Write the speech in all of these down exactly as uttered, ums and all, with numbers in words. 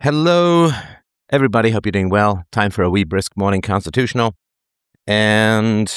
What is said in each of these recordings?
Hello, everybody. Hope you're doing well. Time for a wee brisk morning constitutional. And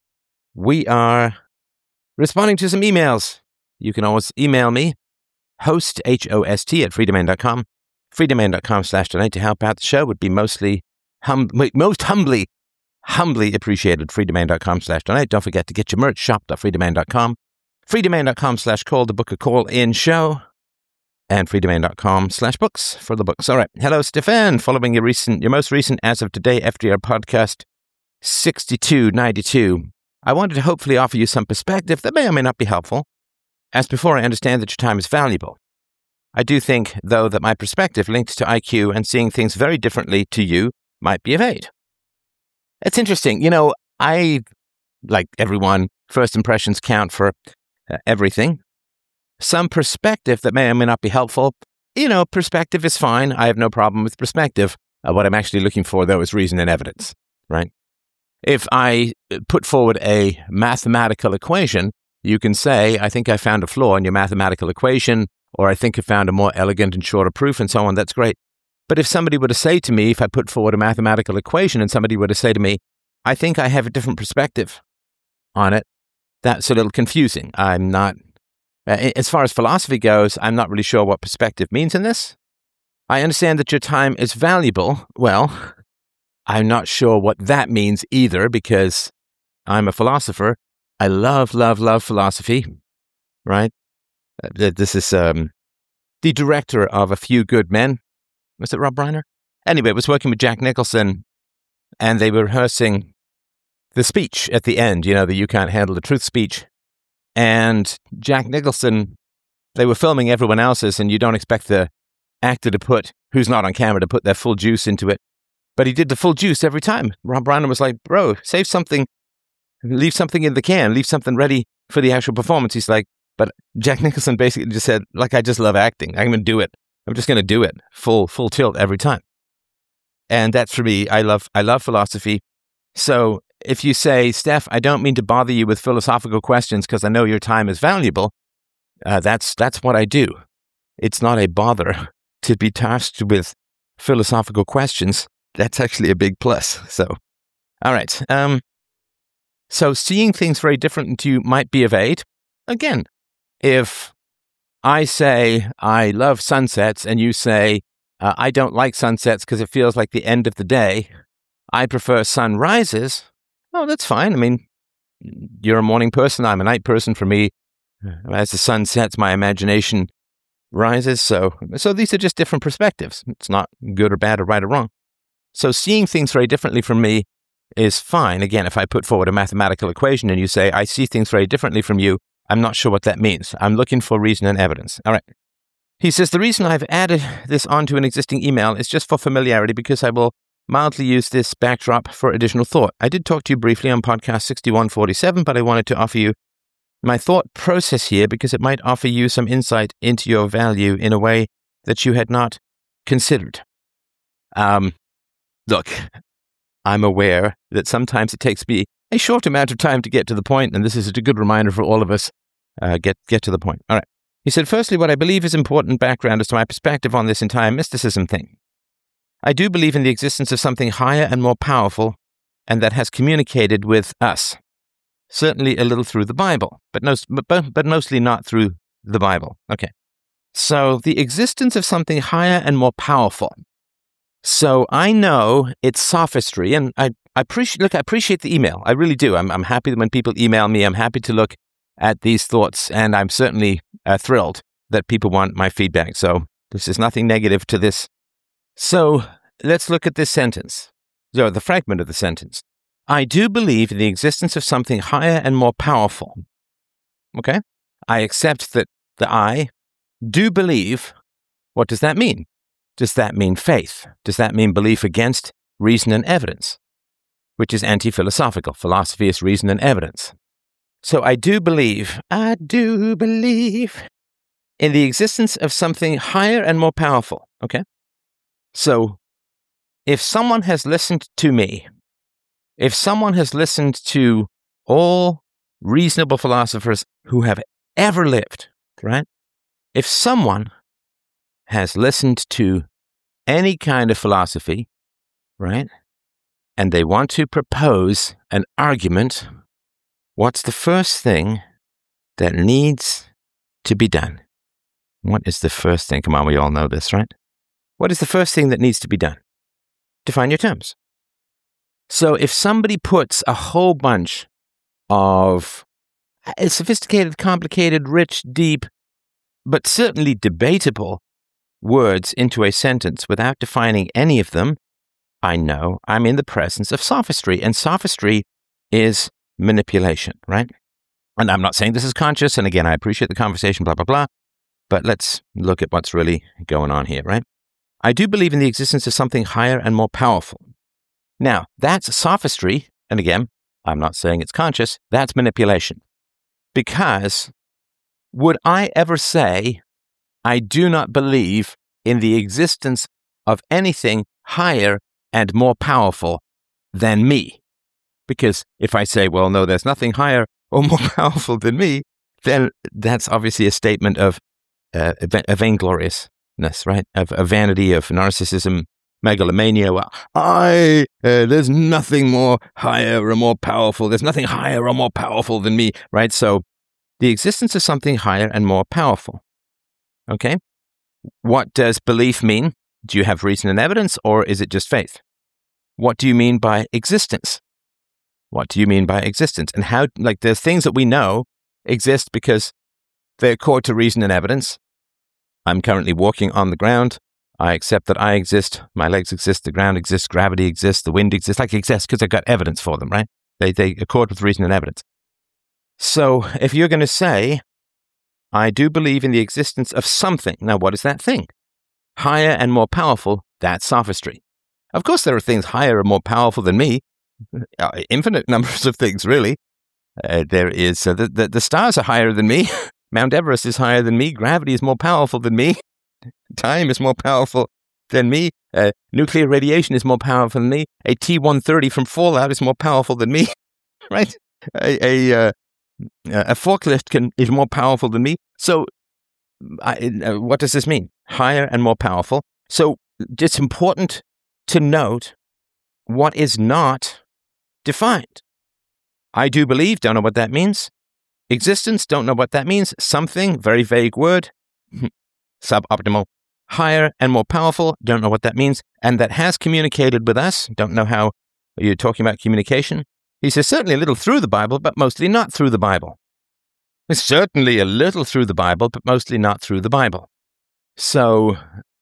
we are responding to some emails. You can always email me, host, H O S T, at freedomain dot com. freedomain dot com slash donate to help out the show would be mostly, hum- most humbly, humbly appreciated. freedomain dot com slash donate. Don't forget to get your merch, shop dot freedomain dot com. freedomain dot com slash call to book a call-in show. And freedomain dot com slash books for the books. All right. Hello, Stefan. Following your recent, your most recent as of today F D R podcast sixty-two ninety-two, I wanted to hopefully offer you some perspective that may or may not be helpful. As before, I understand that your time is valuable. I do think, though, that my perspective linked to I Q and seeing things very differently to you might be of aid. It's interesting. You know, I, like everyone, first impressions count for uh, everything. Some perspective that may or may not be helpful. You know, perspective is fine. I have no problem with perspective. Uh, what I'm actually looking for, though, is reason and evidence, right? If I put forward a mathematical equation, you can say, I think I found a flaw in your mathematical equation, or I think I found a more elegant and shorter proof, and so on. That's great. But if somebody were to say to me, if I put forward a mathematical equation and somebody were to say to me, I think I have a different perspective on it, that's a little confusing. I'm not... Uh, as far as philosophy goes, I'm not really sure what perspective means in this. I understand that your time is valuable. Well, I'm not sure what that means either, because I'm a philosopher. I love, love, love philosophy, right? Uh, this is um, the director of A Few Good Men. Was it Rob Reiner? Anyway, I was working with Jack Nicholson, and they were rehearsing the speech at the end, you know, the you can't handle the truth speech. And Jack Nicholson, they were filming everyone else's, and you don't expect the actor to put, who's not on camera, to put their full juice into it. But he did the full juice every time. Rob Reiner was like, bro, save something, leave something in the can, leave something ready for the actual performance. He's like, but Jack Nicholson basically just said, like, I just love acting. I'm going to do it. I'm just going to do it full, full tilt every time. And that's for me. I love, I love philosophy. So if you say, Steph, I don't mean to bother you with philosophical questions because I know your time is valuable, uh, that's that's what I do. It's not a bother to be tasked with philosophical questions. That's actually a big plus. So, all right. Um, so seeing things very different to you might be of aid. Again, if I say I love sunsets and you say uh, I don't like sunsets because it feels like the end of the day, I prefer sunrises. Oh, that's fine. I mean, you're a morning person. I'm a night person. For me, as the sun sets, my imagination rises. So, so these are just different perspectives. It's not good or bad or right or wrong. So seeing things very differently from me is fine. Again, if I put forward a mathematical equation and you say, I see things very differently from you, I'm not sure what that means. I'm looking for reason and evidence. All right. He says, the reason I've added this onto an existing email is just for familiarity, because I will mildly use this backdrop for additional thought. I did talk to you briefly on podcast sixty-one forty-seven, but I wanted to offer you my thought process here because it might offer you some insight into your value in a way that you had not considered. Um, look, I'm aware that sometimes it takes me a short amount of time to get to the point, and this is a good reminder for all of us. Uh, get get to the point. All right. He said, firstly, what I believe is important background as to my perspective on this entire mysticism thing. I do believe in the existence of something higher and more powerful, and that has communicated with us. Certainly a little through the Bible, but, no, but, but mostly not through the Bible. Okay. So the existence of something higher and more powerful. So I know it's sophistry, and I, I appreciate. Look, I appreciate the email. I really do. I'm, I'm happy when people email me. I'm happy to look at these thoughts, and I'm certainly uh, thrilled that people want my feedback. So this is nothing negative to this. So let's look at this sentence, or the fragment of the sentence. I do believe in the existence of something higher and more powerful. Okay? I accept that the I do believe. What does that mean? Does that mean faith? Does that mean belief against reason and evidence? Which is anti-philosophical. Philosophy is reason and evidence. So I do believe, I do believe in the existence of something higher and more powerful. Okay? So, if someone has listened to me, if someone has listened to all reasonable philosophers who have ever lived, right? If someone has listened to any kind of philosophy, right? And they want to propose an argument, what's the first thing that needs to be done? What is the first thing? Come on, we all know this, right? What is the first thing that needs to be done? Define your terms. So if somebody puts a whole bunch of sophisticated, complicated, rich, deep, but certainly debatable words into a sentence without defining any of them, I know I'm in the presence of sophistry. And sophistry is manipulation, right? And I'm not saying this is conscious. And again, I appreciate the conversation, blah, blah, blah. But let's look at what's really going on here, right? I do believe in the existence of something higher and more powerful. Now, that's sophistry. And again, I'm not saying it's conscious. That's manipulation. Because would I ever say, I do not believe in the existence of anything higher and more powerful than me? Because if I say, well, no, there's nothing higher or more powerful than me, then that's obviously a statement of uh, a vaingloriousness, right? Of, of vanity, of narcissism, megalomania. Well, I, uh, there's nothing more higher or more powerful. There's nothing higher or more powerful than me, right? So the existence of something higher and more powerful. Okay? What does belief mean? Do you have reason and evidence, or is it just faith? What do you mean by existence? What do you mean by existence? And how, like, there's things that we know exist because they accord to reason and evidence. I'm currently walking on the ground. I accept that I exist. My legs exist. The ground exists. Gravity exists. The wind exists. Like, exists because I've got evidence for them, right? They, they accord with reason and evidence. So if you're going to say, I do believe in the existence of something. Now, what is that thing? Higher and more powerful, that's sophistry. Of course, there are things higher and more powerful than me. Uh, infinite numbers of things, really. Uh, there is, uh, the, the, the stars are higher than me. Mount Everest is higher than me. Gravity is more powerful than me. Time is more powerful than me. Uh, nuclear radiation is more powerful than me. A T one thirty from Fallout is more powerful than me. Right? A, a, uh, a forklift can, is more powerful than me. So I, uh, what does this mean? Higher and more powerful. So it's important to note what is not defined. I do believe, don't know what that means. Existence, don't know what that means. Something, very vague word. Suboptimal. Higher and more powerful, don't know what that means. And that has communicated with us. Don't know how you're talking about communication. He says certainly a little through the Bible, but mostly not through the Bible. It's certainly a little through the Bible, but mostly not through the Bible. So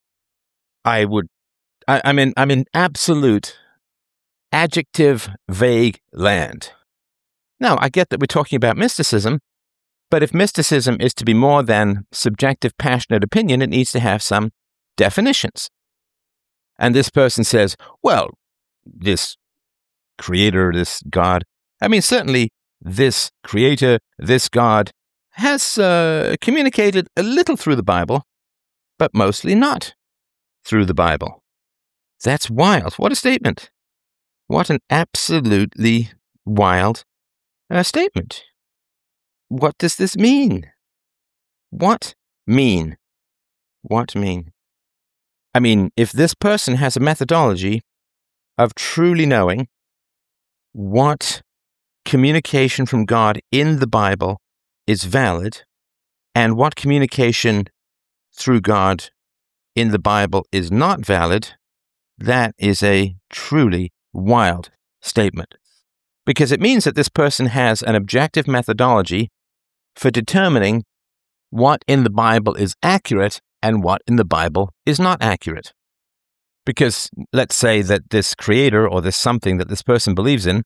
I would, I, I'm in, I'm in absolute adjective vague land. Now, I get that we're talking about mysticism, but if mysticism is to be more than subjective, passionate opinion, it needs to have some definitions. And this person says, well, this creator, this God, I mean, certainly this creator, this God, has uh, communicated a little through the Bible, but mostly not through the Bible. That's wild. What a statement. What an absolutely wild uh, statement. What does this mean? What mean? What mean? I mean, if this person has a methodology of truly knowing what communication from God in the Bible is valid and what communication through God in the Bible is not valid, that is a truly wild statement. Because it means that this person has an objective methodology for determining what in the Bible is accurate and what in the Bible is not accurate. Because let's say that this creator or this something that this person believes in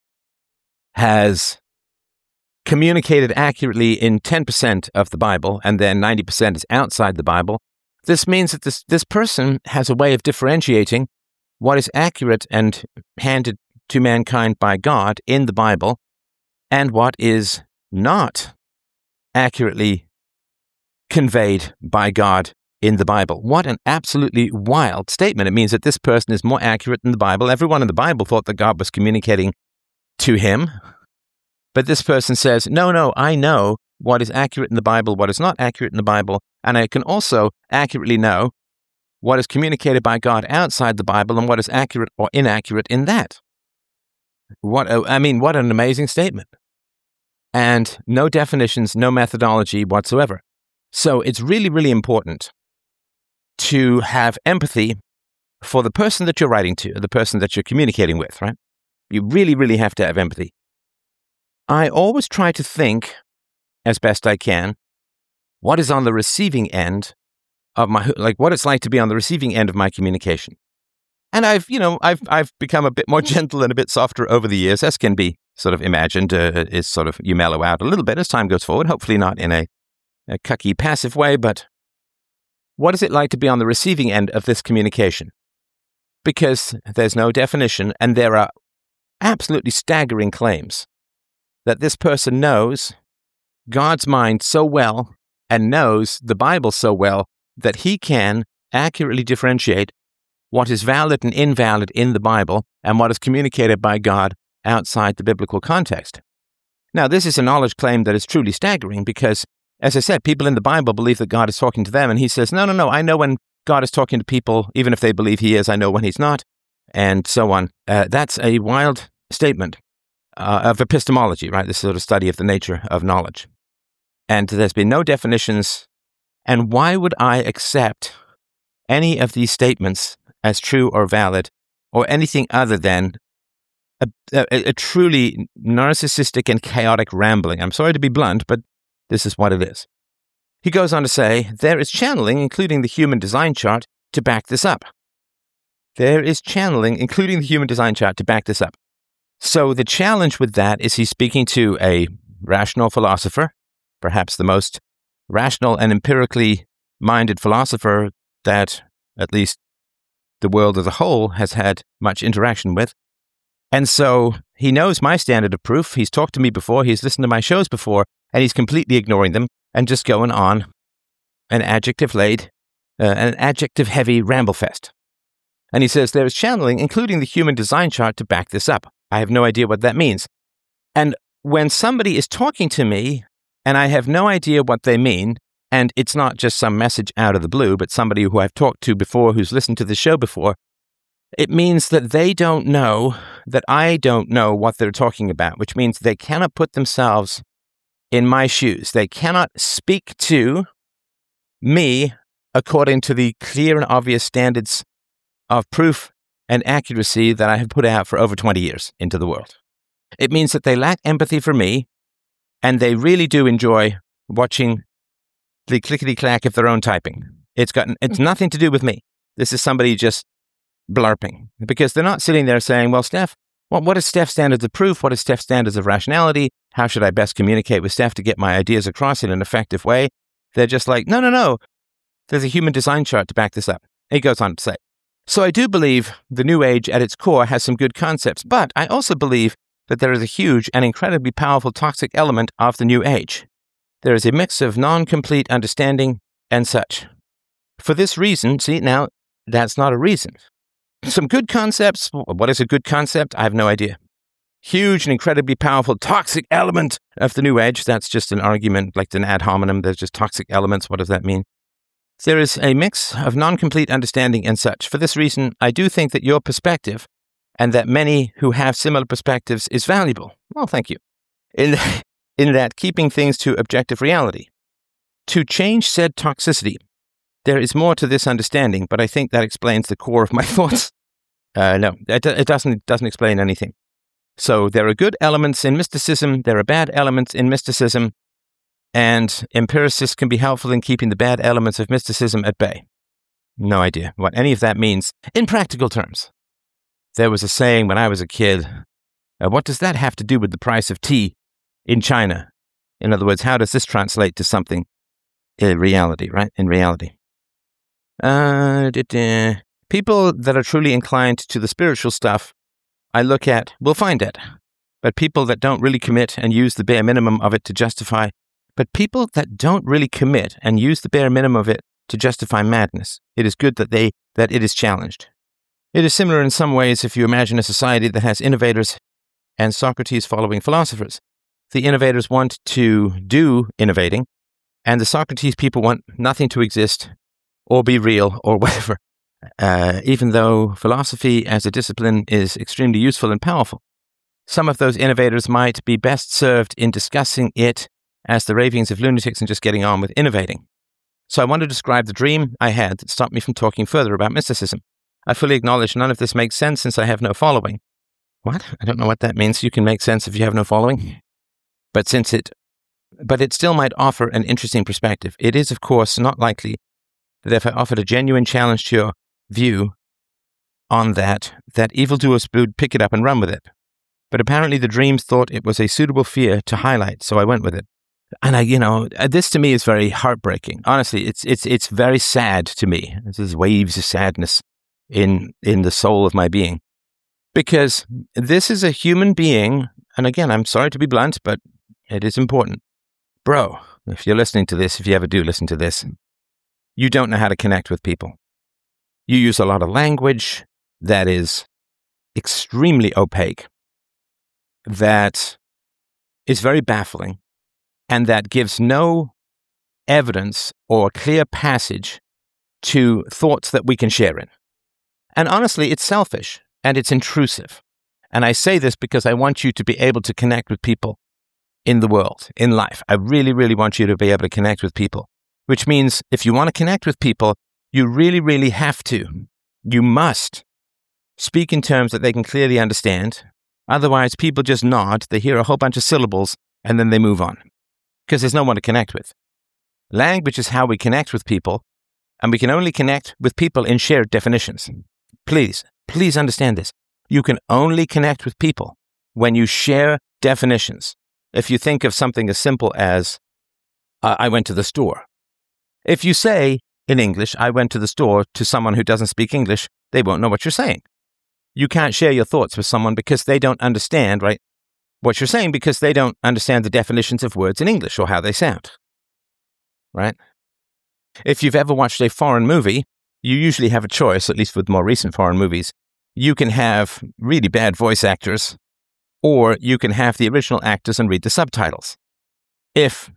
has communicated accurately in ten percent of the Bible and then ninety percent is outside the Bible. This means that this, this person has a way of differentiating what is accurate and handed to mankind by God in the Bible and what is not accurately conveyed by God in the Bible. What an absolutely wild statement. It means that this person is more accurate than the Bible. Everyone in the Bible thought that God was communicating to him. But this person says, no, no, I know what is accurate in the Bible, what is not accurate in the Bible, and I can also accurately know what is communicated by God outside the Bible and what is accurate or inaccurate in that. What a, I mean, what an amazing statement. And no definitions, no methodology whatsoever. So it's really, really important to have empathy for the person that you're writing to, the person that you're communicating with, right? You really, really have to have empathy. I always try to think, as best I can, what is on the receiving end of my, like what it's like to be on the receiving end of my communication. And I've, you know, I've I've become a bit more gentle and a bit softer over the years, as can be sort of imagined. Uh, is sort of, you mellow out a little bit as time goes forward, hopefully not in a, a cucky, passive way, but what is it like to be on the receiving end of this communication? Because there's no definition, and there are absolutely staggering claims that this person knows God's mind so well and knows the Bible so well that he can accurately differentiate what is valid and invalid in the Bible and what is communicated by God outside the biblical context. Now, this is a knowledge claim that is truly staggering because, as I said, people in the Bible believe that God is talking to them, and he says, no, no, no, I know when God is talking to people, even if they believe he is, I know when he's not, and so on. Uh, that's a wild statement uh, of epistemology, right? This sort of study of the nature of knowledge. And there's been no definitions. And why would I accept any of these statements as true or valid or anything other than a, a, a truly narcissistic and chaotic rambling? I'm sorry to be blunt, but this is what it is. He goes on to say, there is channeling, including the human design chart, to back this up. There is channeling, including the human design chart, to back this up. So the challenge with that is he's speaking to a rational philosopher, perhaps the most rational and empirically minded philosopher that at least the world as a whole has had much interaction with. And so he knows my standard of proof. He's talked to me before. He's listened to my shows before, and he's completely ignoring them and just going on an adjective-laden, uh, an adjective-heavy ramble-fest. And he says there is channeling, including the human design chart, to back this up. I have no idea what that means. And when somebody is talking to me and I have no idea what they mean, and it's not just some message out of the blue, but somebody who I've talked to before, who's listened to the show before, it means that they don't know that I don't know what they're talking about, which means they cannot put themselves in my shoes. They cannot speak to me according to the clear and obvious standards of proof and accuracy that I have put out for over twenty years into the world. It means that they lack empathy for me, and they really do enjoy watching the clickety-clack of their own typing. It's got it's nothing to do with me. This is somebody just blarping, because they're not sitting there saying, well, Steph, what, what is Steph's standards of proof? What is Steph's standards of rationality? How should I best communicate with Steph to get my ideas across in an effective way? They're just like, no, no, no. There's a human design chart to back this up. He goes on to say, so I do believe the New Age at its core has some good concepts, but I also believe that there is a huge and incredibly powerful toxic element of the New Age. There is a mix of non-complete understanding and such. For this reason, see, now, that's not a reason. Some good concepts. What is a good concept? I have no idea. Huge and incredibly powerful toxic element of the New Age. That's just an argument, like an ad hominem. There's just toxic elements. What does that mean? There is a mix of non-complete understanding and such. For this reason, I do think that your perspective, and that many who have similar perspectives, is valuable. Well, thank you. In, in that keeping things to objective reality. To change said toxicity, there is more to this understanding, but I think that explains the core of my thoughts. Uh, no, it, it doesn't, it doesn't explain anything. So there are good elements in mysticism, there are bad elements in mysticism, and empiricists can be helpful in keeping the bad elements of mysticism at bay. No idea what any of that means in practical terms. There was a saying when I was a kid, uh, what does that have to do with the price of tea in China? In other words, how does this translate to something in reality, right? In reality. Uh, people that are truly inclined to the spiritual stuff, I look at, will find it. But people that don't really commit and use the bare minimum of it to justify, but people that don't really commit and use the bare minimum of it to justify madness, it is good that they, that it is challenged. It is similar in some ways if you imagine a society that has innovators and Socrates following philosophers. The innovators want to do innovating, and the Socrates people want nothing to exist or be real or whatever. uh, even though philosophy as a discipline is extremely useful and powerful. Some of those innovators might be best served in discussing it as the ravings of lunatics and just getting on with innovating. So I want to describe the dream I had that stopped me from talking further about mysticism. I fully acknowledge none of this makes sense since I have no following. What? I don't know what that means. You can make sense if you have no following. But since it, but it still might offer an interesting perspective. It is, of course, not likely that if I offered a genuine challenge to your view on that, that evildoers would pick it up and run with it. But apparently the dreams thought it was a suitable fear to highlight, so I went with it. And I, you know, this to me is very heartbreaking. Honestly, it's it's it's very sad to me. There's waves of sadness in in the soul of my being. Because this is a human being, and again, I'm sorry to be blunt, but it is important. Bro, if you're listening to this, if you ever do listen to this, you don't know how to connect with people. You use a lot of language that is extremely opaque, that is very baffling, and that gives no evidence or clear passage to thoughts that we can share in. And honestly, it's selfish and it's intrusive. And I say this because I want you to be able to connect with people in the world, in life. I really, really want you to be able to connect with people, which means if you want to connect with people, you really, really have to, you must speak in terms that they can clearly understand. Otherwise, people just nod, they hear a whole bunch of syllables, and then they move on. Because there's no one to connect with. Language is how we connect with people, and we can only connect with people in shared definitions. Please, please understand this. You can only connect with people when you share definitions. If you think of something as simple as, uh, I went to the store. If you say, in English, I went to the store to someone who doesn't speak English, they won't know what you're saying. You can't share your thoughts with someone because they don't understand, right, what you're saying because they don't understand the definitions of words in English or how they sound, right? If you've ever watched a foreign movie, you usually have a choice, at least with more recent foreign movies. You can have really bad voice actors, or you can have the original actors and read the subtitles. If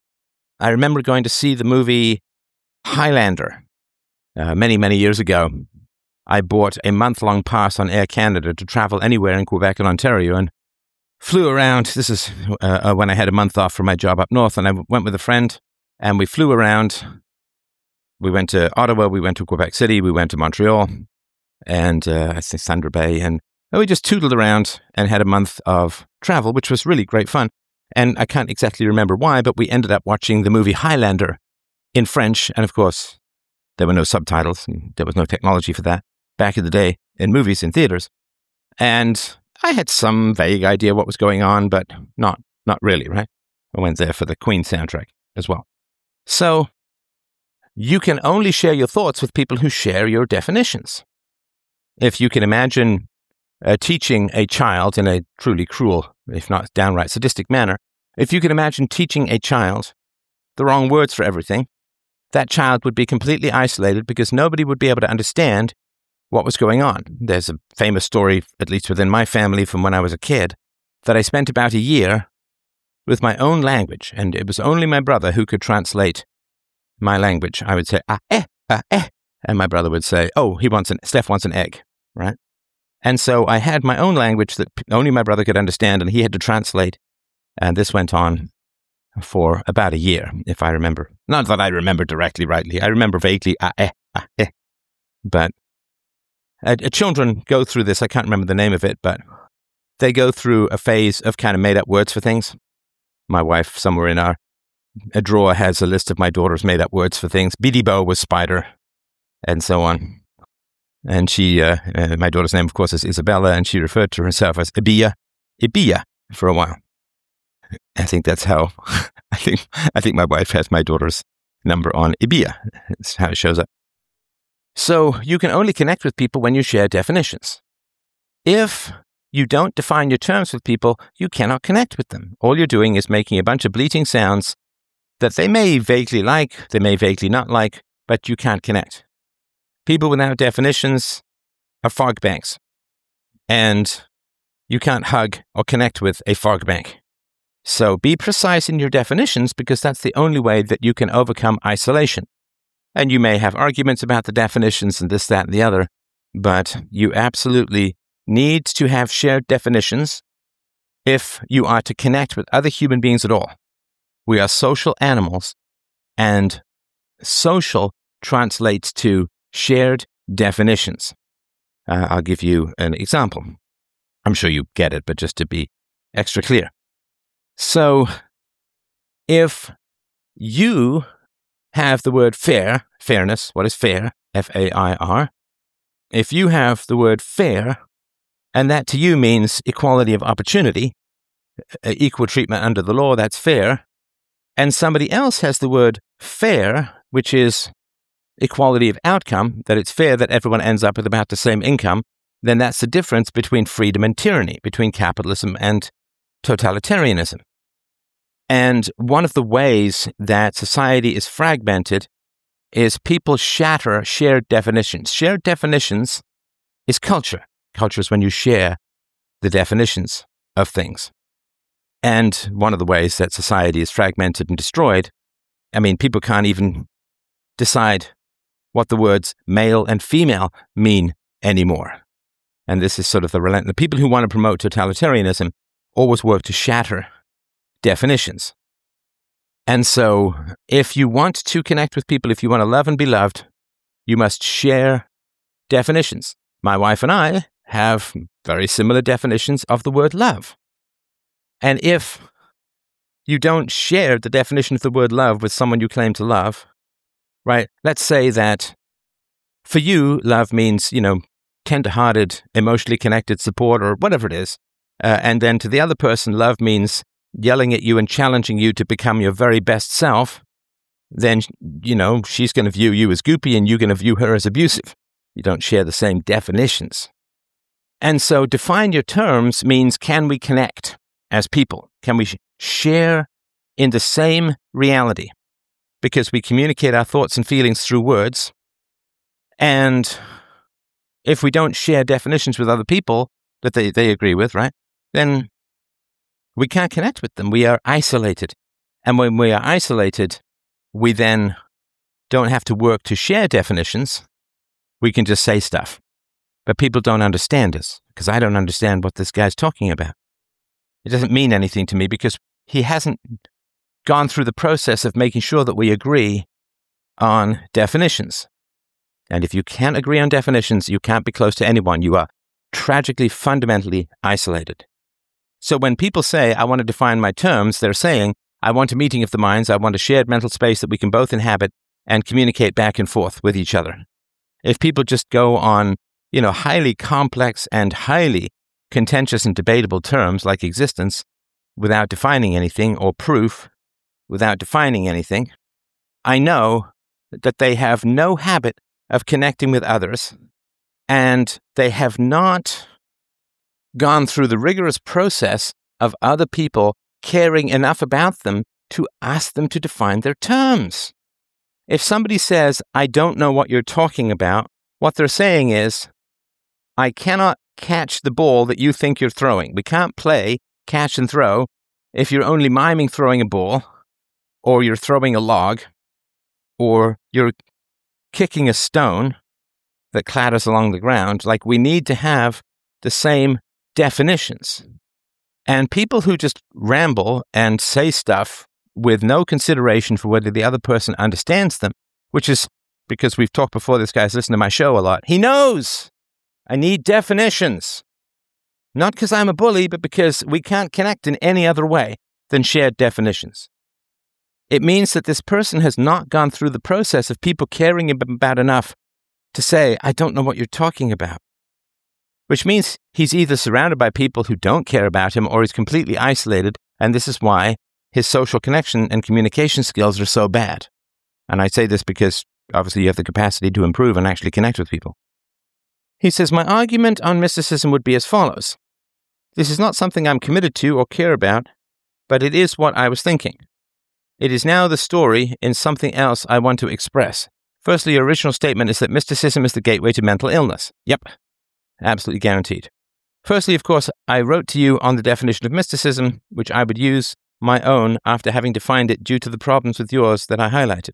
I remember going to see the movie Highlander uh, many, many years ago, I bought a month-long pass on Air Canada to travel anywhere in Quebec and Ontario and flew around. This is uh, when I had a month off from my job up north, and I went with a friend, and we flew around. We went to Ottawa, we went to Quebec City, we went to Montreal, and uh, I think Thunder Bay, and we just tootled around and had a month of travel, which was really great fun. And I can't exactly remember why, but we ended up watching the movie Highlander in French, and of course, there were no subtitles, and there was no technology for that back in the day in movies in theaters. And I had some vague idea what was going on, but not not really, right? I went there for the Queen soundtrack as well. So you can only share your thoughts with people who share your definitions. If you can imagine uh, teaching a child in a truly cruel, if not downright sadistic manner, if you can imagine teaching a child the wrong words for everything, that child would be completely isolated because nobody would be able to understand what was going on. There's a famous story, at least within my family from when I was a kid, that I spent about a year with my own language, and it was only my brother who could translate my language. I would say, ah, eh, ah, eh, and my brother would say, oh, he wants an, Steph wants an egg, right? And so I had my own language that only my brother could understand, and he had to translate, and this went on for about a year, if I remember. Not that I remember directly, rightly. I remember vaguely, ah, eh, ah, eh. But uh, children go through this. I can't remember the name of it, but they go through a phase of kind of made-up words for things. My wife, somewhere in our a drawer, has a list of my daughter's made-up words for things. Beady Bo was spider, and so on. And she, uh, uh, my daughter's name, of course, is Isabella, and she referred to herself as Ibiya, Ibiya for a while. I think that's how, I think I think my wife has my daughter's number on Ibiya. That's how it shows up. So you can only connect with people when you share definitions. If you don't define your terms with people, you cannot connect with them. All you're doing is making a bunch of bleating sounds that they may vaguely like, they may vaguely not like, but you can't connect. People without definitions are fog banks, and you can't hug or connect with a fog bank. So be precise in your definitions, because that's the only way that you can overcome isolation. And you may have arguments about the definitions and this, that, and the other, but you absolutely need to have shared definitions if you are to connect with other human beings at all. We are social animals, and social translates to shared definitions. Uh, I'll give you an example. I'm sure you get it, but just to be extra clear. So, if you have the word fair, fairness, what is fair? F A I R. If you have the word fair, and that to you means equality of opportunity, equal treatment under the law, that's fair, and somebody else has the word fair, which is equality of outcome, that it's fair that everyone ends up with about the same income, then that's the difference between freedom and tyranny, between capitalism and totalitarianism. And one of the ways that society is fragmented is people shatter shared definitions. Shared definitions is culture. Culture is when you share the definitions of things. And one of the ways that society is fragmented and destroyed, I mean, people can't even decide what the words male and female mean anymore. And this is sort of the relentless. The people who want to promote totalitarianism always work to shatter definitions. And so, if you want to connect with people, if you want to love and be loved, you must share definitions. My wife and I have very similar definitions of the word love. And if you don't share the definition of the word love with someone you claim to love, right? Let's say that for you, love means, you know, tender-hearted, emotionally connected support or whatever it is. Uh, and then to the other person, love means yelling at you and challenging you to become your very best self. Then, you know, she's going to view you as goopy and you're going to view her as abusive. You don't share the same definitions. And so define your terms means, can we connect as people? Can we sh- share in the same reality? Because we communicate our thoughts and feelings through words. And if we don't share definitions with other people that they, they agree with, right, then we can't connect with them. We are isolated. And when we are isolated, we then don't have to work to share definitions. We can just say stuff. But people don't understand us, because I don't understand what this guy's talking about. It doesn't mean anything to me because he hasn't gone through the process of making sure that we agree on definitions. And if you can't agree on definitions, you can't be close to anyone. You are tragically, fundamentally isolated. So when people say, I want to define my terms, they're saying, I want a meeting of the minds, I want a shared mental space that we can both inhabit and communicate back and forth with each other. If people just go on, you know, highly complex and highly contentious and debatable terms like existence without defining anything, or proof without defining anything, I know that they have no habit of connecting with others, and they have not gone through the rigorous process of other people caring enough about them to ask them to define their terms. If somebody says, I don't know what you're talking about, what they're saying is, I cannot catch the ball that you think you're throwing. We can't play catch and throw if you're only miming throwing a ball, or you're throwing a log, or you're kicking a stone that clatters along the ground. Like, we need to have the same definitions. And people who just ramble and say stuff with no consideration for whether the other person understands them, which is because we've talked before, this guy's listened to my show a lot. He knows I need definitions. Not because I'm a bully, but because we can't connect in any other way than shared definitions. It means that this person has not gone through the process of people caring about enough to say, I don't know what you're talking about. Which means he's either surrounded by people who don't care about him, or he's completely isolated, and this is why his social connection and communication skills are so bad. And I say this because obviously you have the capacity to improve and actually connect with people. He says, my argument on mysticism would be as follows. This is not something I'm committed to or care about, but it is what I was thinking. It is now the story in something else I want to express. Firstly, your original statement is that mysticism is the gateway to mental illness. Yep, absolutely guaranteed. Firstly, of course, I wrote to you on the definition of mysticism, which I would use my own after having defined it due to the problems with yours that I highlighted.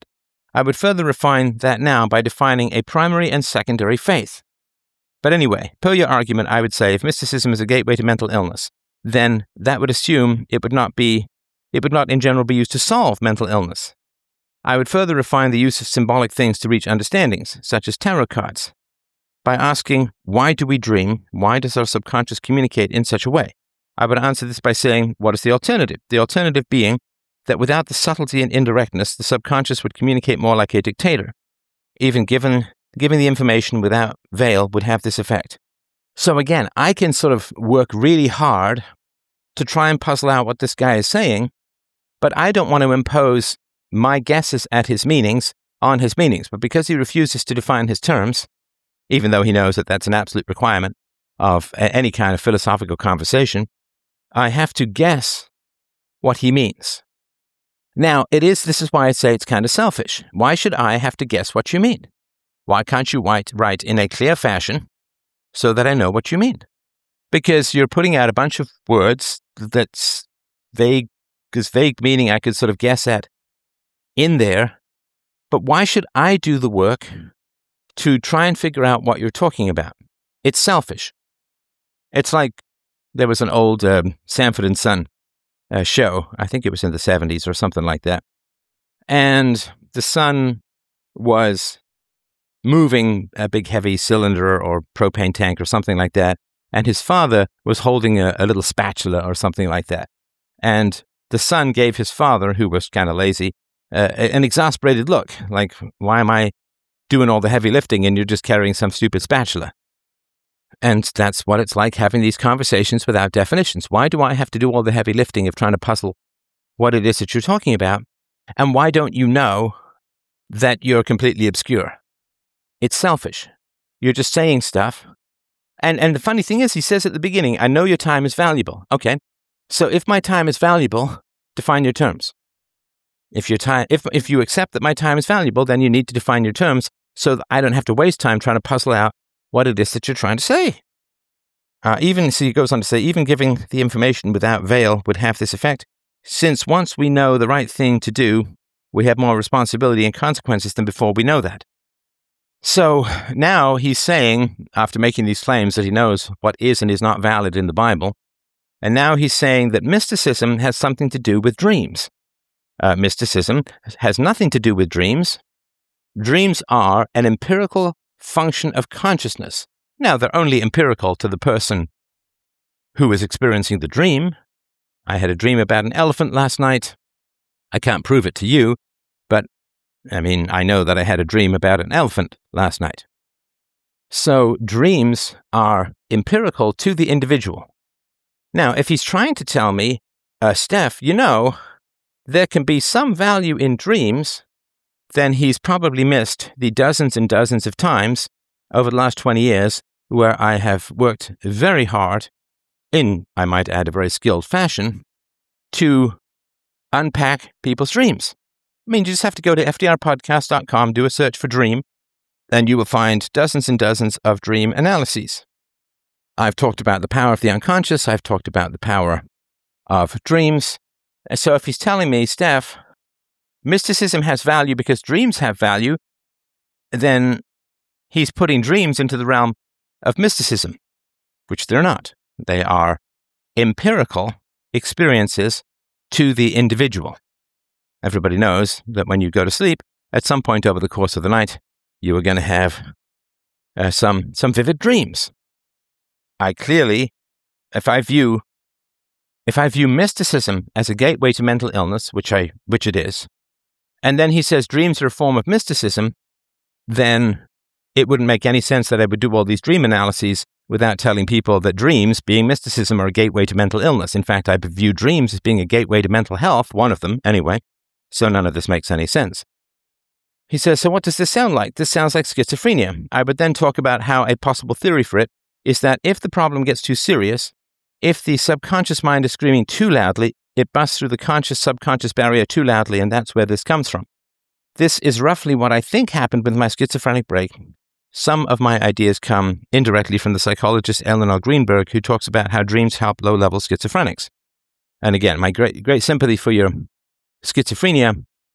I would further refine that now by defining a primary and secondary faith. But anyway, per your argument, I would say if mysticism is a gateway to mental illness, then that would assume it would not be, it would not in general be used to solve mental illness. I would further refine the use of symbolic things to reach understandings, such as tarot cards, by asking, why do we dream? Why does our subconscious communicate in such a way? I would answer this by saying, what is the alternative? The alternative being that without the subtlety and indirectness, the subconscious would communicate more like a dictator. Even given, giving the information without veil would have this effect. So again, I can sort of work really hard to try and puzzle out what this guy is saying, but I don't want to impose my guesses at his meanings on his meanings. But because he refuses to define his terms, even though he knows that that's an absolute requirement of any kind of philosophical conversation, I have to guess what he means. Now, it is, this is why I say it's kind of selfish. Why should I have to guess what you mean? Why can't you write, write in a clear fashion so that I know what you mean? Because you're putting out a bunch of words that's vague, because vague meaning I could sort of guess at in there. But why should I do the work to try and figure out what you're talking about? It's selfish. It's like there was an old um, Sanford and Son uh, show. I think it was in the seventies or something like that. And the son was moving a big heavy cylinder or propane tank or something like that. And his father was holding a, a little spatula or something like that. And the son gave his father, who was kind of lazy, uh, an exasperated look. Like, why am I doing all the heavy lifting and you're just carrying some stupid spatula? And that's what it's like having these conversations without definitions. Why do I have to do all the heavy lifting of trying to puzzle what it is that you're talking about? And why don't you know that you're completely obscure? It's selfish. You're just saying stuff. And and the funny thing is, he says at the beginning, I know your time is valuable. Okay, so if my time is valuable, define your terms. If your time, if if you accept that my time is valuable, then you need to define your terms so that I don't have to waste time trying to puzzle out what it is that you're trying to say. Uh, even, so he goes on to say, even giving the information without veil would have this effect, since once we know the right thing to do, we have more responsibility and consequences than before we know that. So now he's saying, after making these claims that he knows what is and is not valid in the Bible, and now he's saying that mysticism has something to do with dreams. Uh, mysticism has nothing to do with dreams. Dreams are an empirical function of consciousness. Now, they're only empirical to the person who is experiencing the dream. I had a dream about an elephant last night. I can't prove it to you, but I mean, I know that I had a dream about an elephant last night. So dreams are empirical to the individual. Now, if he's trying to tell me, uh, Steph, you know, there can be some value in dreams, then he's probably missed the dozens and dozens of times over the last twenty years where I have worked very hard, in, I might add, a very skilled fashion, to unpack people's dreams. I mean, you just have to go to f d r podcast dot com, do a search for dream, and you will find dozens and dozens of dream analyses. I've talked about the power of the unconscious. I've talked about the power of dreams. So if he's telling me, Steph, mysticism has value because dreams have value, then he's putting dreams into the realm of mysticism, which they're not. They are empirical experiences to the individual. Everybody knows that when you go to sleep, at some point over the course of the night, you are going to have uh, some some vivid dreams. I clearly, if I view if I view mysticism as a gateway to mental illness, which I which it is, and then he says dreams are a form of mysticism, then it wouldn't make any sense that I would do all these dream analyses without telling people that dreams, being mysticism, are a gateway to mental illness. In fact, I view dreams as being a gateway to mental health, one of them anyway, so none of this makes any sense. He says, so what does this sound like? This sounds like schizophrenia. I would then talk about how a possible theory for it is that if the problem gets too serious, if the subconscious mind is screaming too loudly, it busts through the conscious-subconscious barrier too loudly, and that's where this comes from. This is roughly what I think happened with my schizophrenic break. Some of my ideas come indirectly from the psychologist Eleanor Greenberg, who talks about how dreams help low-level schizophrenics. And again, my great great sympathy for your schizophrenia,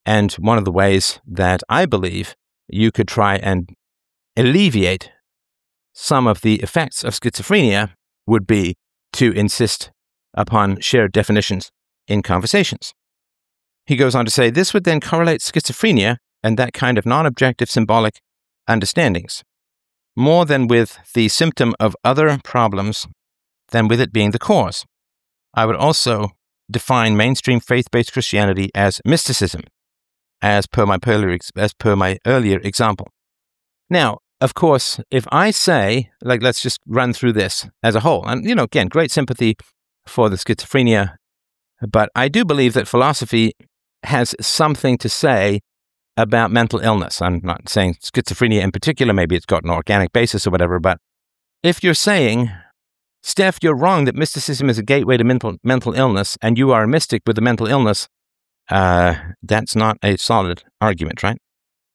And one of the ways that I believe you could try and alleviate some of the effects of schizophrenia would be to insist upon shared definitions in conversations. He goes on to say, this would then correlate schizophrenia and that kind of non-objective symbolic understandings more than with the symptom of other problems than with it being the cause. I would also define mainstream faith-based Christianity as mysticism, as per my earlier, as per my earlier example. Now, of course, if I say, like, let's just run through this as a whole, and, you know, again, great sympathy for the schizophrenia, but I do believe that philosophy has something to say about mental illness. I'm not saying schizophrenia in particular, maybe it's got an organic basis or whatever, but if you're saying, Steph, you're wrong that mysticism is a gateway to mental mental illness, and you are a mystic with a mental illness, uh, that's not a solid argument, right?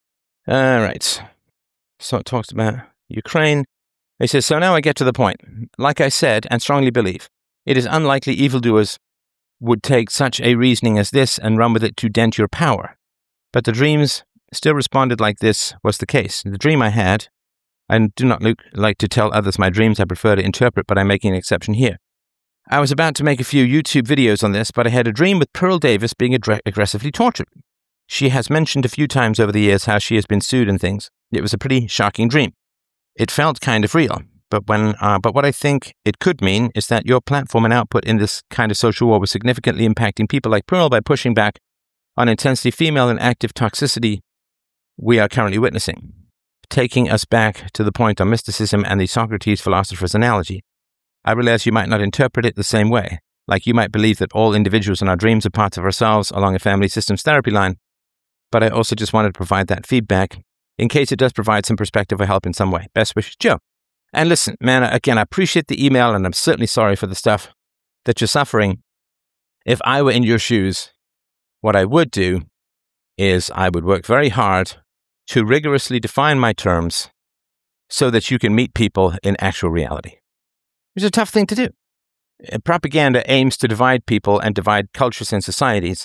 All right. So it talks about Ukraine. He says, so now I get to the point. Like I said, and strongly believe, it is unlikely evildoers would take such a reasoning as this and run with it to dent your power. But the dreams still responded like this was the case. The dream I had, I do not look, like to tell others my dreams, I prefer to interpret, but I'm making an exception here. I was about to make a few YouTube videos on this, but I had a dream with Pearl Davis being adre- aggressively tortured. She has mentioned a few times over the years how she has been sued and things. It was a pretty shocking dream. It felt kind of real, but when, uh, but what I think it could mean is that your platform and output in this kind of social war was significantly impacting people like Pearl by pushing back on intensely female and active toxicity we are currently witnessing, taking us back to the point on mysticism and the Socrates philosopher's analogy. I realize you might not interpret it the same way, like you might believe that all individuals in our dreams are parts of ourselves along a family systems therapy line, but I also just wanted to provide that feedback in case it does provide some perspective or help in some way. Best wishes, Joe. And listen, man, again, I appreciate the email, and I'm certainly sorry for the stuff that you're suffering. If I were in your shoes, what I would do is I would work very hard to rigorously define my terms so that you can meet people in actual reality. It's a tough thing to do. Propaganda aims to divide people and divide cultures and societies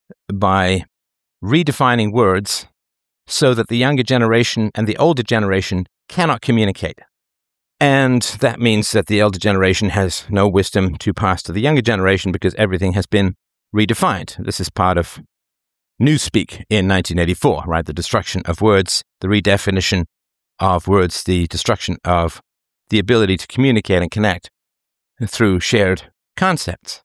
by redefining words so that the younger generation and the older generation cannot communicate. And that means that the elder generation has no wisdom to pass to the younger generation because everything has been redefined. This is part of Newspeak in nineteen eighty-four, right? The destruction of words, the redefinition of words, the destruction of the ability to communicate and connect through shared concepts.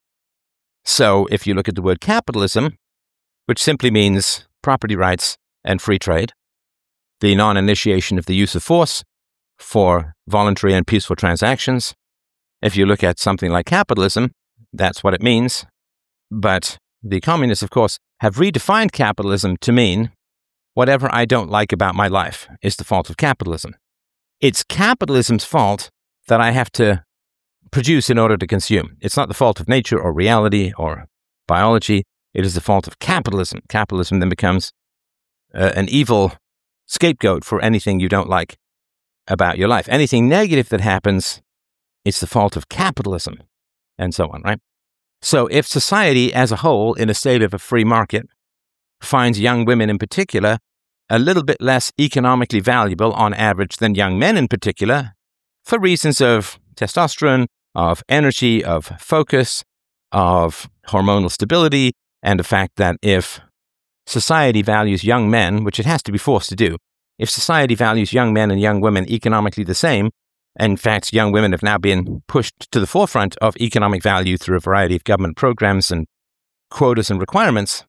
So if you look at the word capitalism, which simply means property rights and free trade, the non-initiation of the use of force for voluntary and peaceful transactions. If you look at something like capitalism, that's what it means. But the communists, of course, have redefined capitalism to mean whatever I don't like about my life is the fault of capitalism. It's capitalism's fault that I have to produce in order to consume. It's not the fault of nature or reality or biology. It is the fault of capitalism. Capitalism then becomes uh, an evil scapegoat for anything you don't like about your life. Anything negative that happens, it's the fault of capitalism, and so on, right? So if society as a whole, in a state of a free market, finds young women in particular a little bit less economically valuable on average than young men in particular, for reasons of testosterone, of energy, of focus, of hormonal stability, and the fact that if society values young men, which it has to be forced to do, if society values young men and young women economically the same, and in fact, young women have now been pushed to the forefront of economic value through a variety of government programs and quotas and requirements,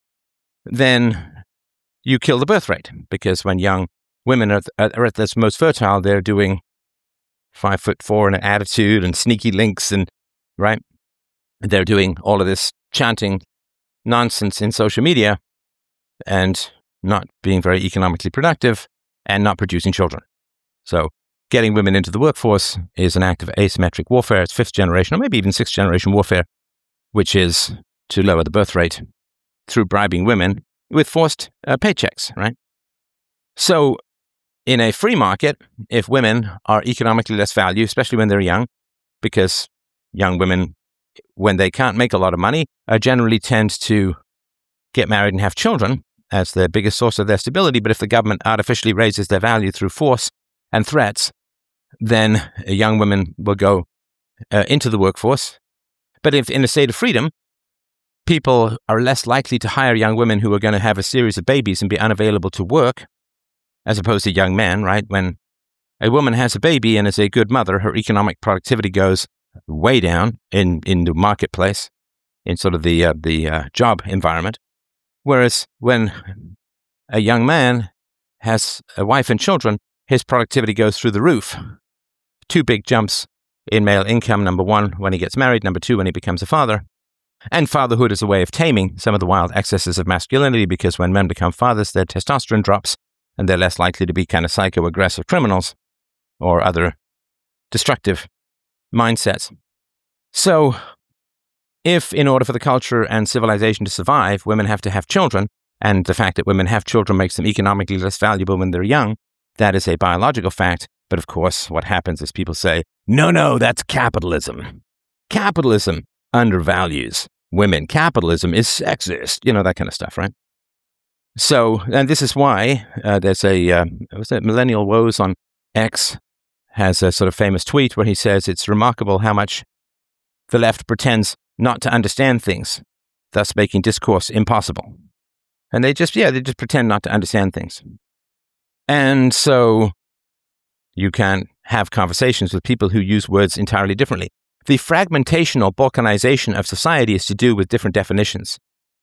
then you kill the birth rate. Because when young women are, are at their most fertile, they're doing five foot four and an attitude and sneaky links and, right? They're doing all of this chanting nonsense in social media and not being very economically productive and not producing children. So getting women into the workforce is an act of asymmetric warfare. It's fifth generation or maybe even sixth generation warfare, which is to lower the birth rate through bribing women with forced uh, paychecks, right? So in a free market, if women are economically less valued, especially when they're young, because young women, when they can't make a lot of money, uh, generally tend to get married and have children, as the biggest source of their stability. But if the government artificially raises their value through force and threats, then young women will go uh, into the workforce. But if in a state of freedom, people are less likely to hire young women who are going to have a series of babies and be unavailable to work, as opposed to young men, right? When a woman has a baby and is a good mother, her economic productivity goes way down in, in the marketplace, in sort of the, uh, the uh, job environment. Whereas when a young man has a wife and children, his productivity goes through the roof. Two big jumps in male income. Number one, when he gets married. Number two, when he becomes a father. And fatherhood is a way of taming some of the wild excesses of masculinity, because when men become fathers, their testosterone drops and they're less likely to be kind of psycho-aggressive criminals or other destructive mindsets. So if, in order for the culture and civilization to survive, women have to have children, and the fact that women have children makes them economically less valuable when they're young, that is a biological fact. But of course, what happens is people say, no, no, that's capitalism. Capitalism undervalues women. Capitalism is sexist. You know, that kind of stuff, right? So, and this is why uh, there's a, uh, was it Millennial Woes on X has a sort of famous tweet where he says, it's remarkable how much the left pretends not to understand things, thus making discourse impossible. And they just, yeah, they just pretend not to understand things. And so you can have conversations with people who use words entirely differently. The fragmentation or balkanization of society is to do with different definitions.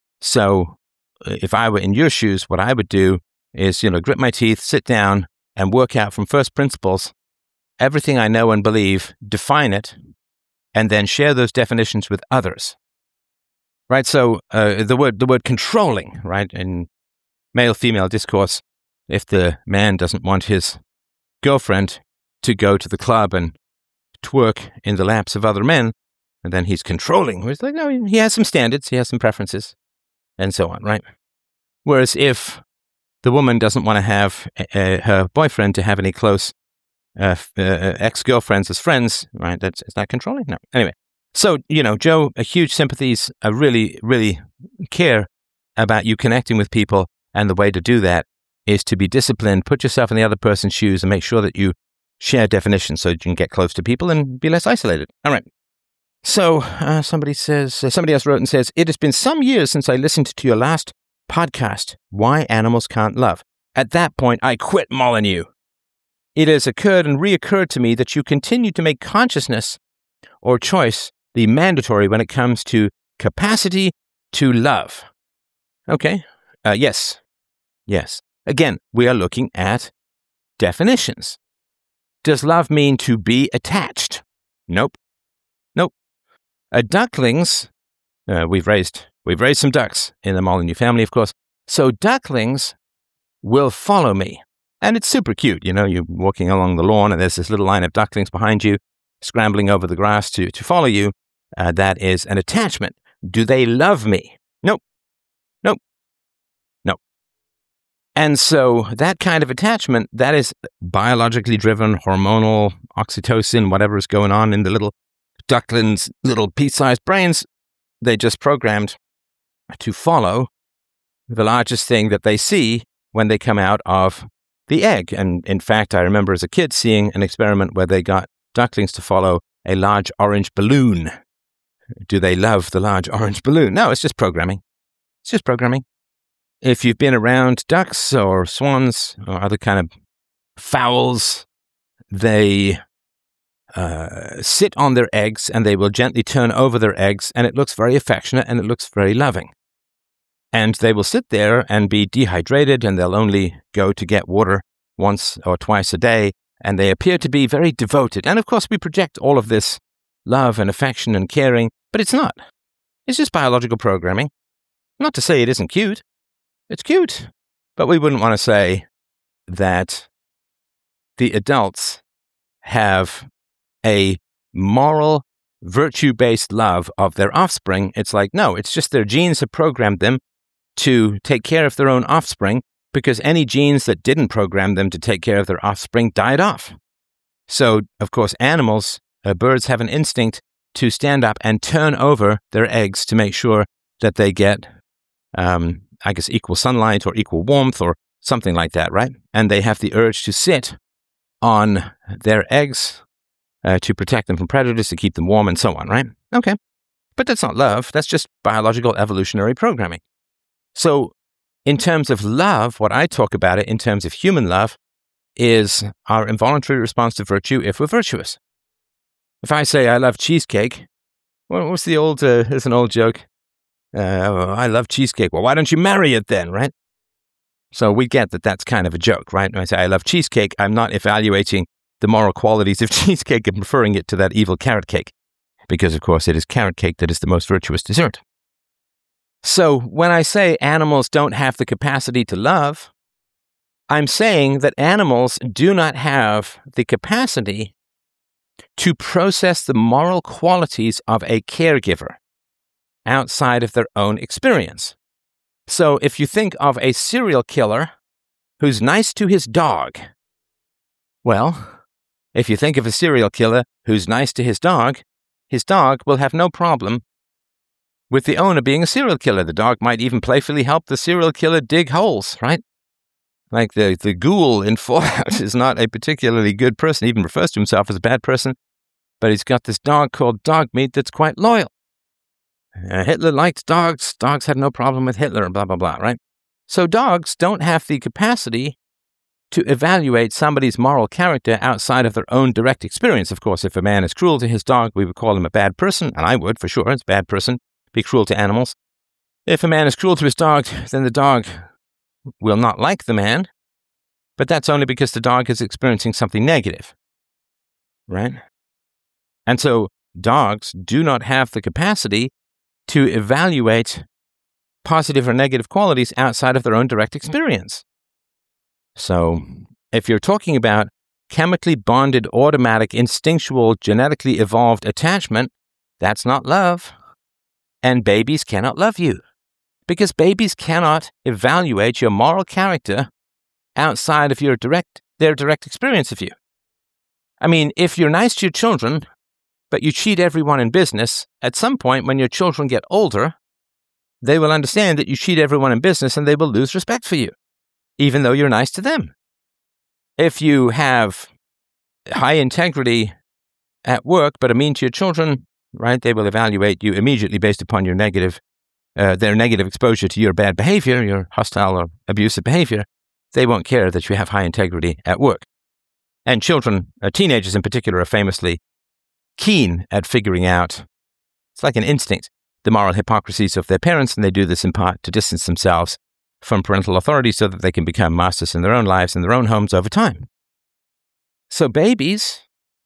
So if I were in your shoes, what I would do is, you know, grit my teeth, sit down, and work out from first principles everything I know and believe, define it, and then share those definitions with others. Right? So uh, the word the word controlling, right, in male-female discourse, if the man doesn't want his girlfriend to go to the club and twerk in the laps of other men, and then he's controlling. It's like, no, he has some standards, he has some preferences, and so on, right? Whereas if the woman doesn't want to have uh, her boyfriend to have any close uh, uh, ex-girlfriends as friends, right? That's is that controlling? No. Anyway, so, you know, Joe, a huge sympathies, I really, really care about you connecting with people, and the way to do that is to be disciplined, put yourself in the other person's shoes, and make sure that you share definitions so that you can get close to people and be less isolated. All right. So uh, somebody says, uh, somebody else wrote and says, it has been some years since I listened to your last podcast, Why Animals Can't Love. At that point, I quit Molyneux. It has occurred and reoccurred to me that you continue to make consciousness or choice the mandatory when it comes to capacity to love. Okay. Uh, yes. Yes. Again, we are looking at definitions. Does love mean to be attached? Nope. Nope. Uh, ducklings, uh, we've raised we've raised some ducks in the Molyneux family, of course. So ducklings will follow me. And it's super cute. You know, you're walking along the lawn and there's this little line of ducklings behind you, scrambling over the grass to, to follow you. Uh, that is an attachment. Do they love me? Nope. Nope. Nope. And so that kind of attachment, that is biologically driven, hormonal, oxytocin, whatever is going on in the little ducklings' little pea-sized brains. They just programmed to follow the largest thing that they see when they come out of the egg. And in fact, I remember as a kid seeing an experiment where they got ducklings to follow a large orange balloon. Do they love the large orange balloon? No, it's just programming. It's just programming. If you've been around ducks or swans or other kind of fowls, they uh, sit on their eggs and they will gently turn over their eggs, and it looks very affectionate and it looks very loving. And they will sit there and be dehydrated, and they'll only go to get water once or twice a day, and they appear to be very devoted. And of course, we project all of this love and affection and caring, but it's not. It's just biological programming. Not to say it isn't cute. It's cute. But we wouldn't want to say that the adults have a moral, virtue-based love of their offspring. It's like, no, it's just their genes have programmed them to take care of their own offspring, because any genes that didn't program them to take care of their offspring died off. So, of course, animals, uh, birds have an instinct to stand up and turn over their eggs to make sure that they get um, I guess, equal sunlight or equal warmth or something like that, right? And they have the urge to sit on their eggs uh, to protect them from predators, to keep them warm, and so on, right? Okay. But that's not love. That's just biological evolutionary programming. So in terms of love, what I talk about it in terms of human love is our involuntary response to virtue if we're virtuous. If I say I love cheesecake, well, what's the old, uh, there's an old joke. Uh, I love cheesecake. Well, why don't you marry it then, right? So we get that that's kind of a joke, right? When I say I love cheesecake, I'm not evaluating the moral qualities of cheesecake and preferring it to that evil carrot cake. Because, of course, it is carrot cake that is the most virtuous dessert. So when I say animals don't have the capacity to love, I'm saying that animals do not have the capacity to process the moral qualities of a caregiver outside of their own experience. So if you think of a serial killer who's nice to his dog, well, if you think of a serial killer who's nice to his dog, his dog will have no problem with the owner being a serial killer. The dog might even playfully help the serial killer dig holes, right? Like the, the ghoul in Fallout is not a particularly good person. He even refers to himself as a bad person. But he's got this dog called Dogmeat that's quite loyal. Uh, Hitler liked dogs. Dogs had no problem with Hitler, blah, blah, blah, right? So dogs don't have the capacity to evaluate somebody's moral character outside of their own direct experience. Of course, if a man is cruel to his dog, we would call him a bad person, and I would, for sure. It's a bad person, be cruel to animals. If a man is cruel to his dog, then the dog will not like the man, but that's only because the dog is experiencing something negative, right? And so dogs do not have the capacity to evaluate positive or negative qualities outside of their own direct experience. So if you're talking about chemically bonded, automatic, instinctual, genetically evolved attachment, that's not love. And babies cannot love you because babies cannot evaluate your moral character outside of your direct, their direct experience of you. I mean, if you're nice to your children, but you cheat everyone in business, at some point when your children get older, they will understand that you cheat everyone in business and they will lose respect for you, even though you're nice to them. If you have high integrity at work but are mean to your children, right, they will evaluate you immediately based upon your negative, uh, their negative exposure to your bad behavior, your hostile or abusive behavior. They won't care that you have high integrity at work. And children, uh, teenagers in particular, are famously keen at figuring out, it's like an instinct, the moral hypocrisies of their parents, and they do this in part to distance themselves from parental authority so that they can become masters in their own lives and their own homes over time. So babies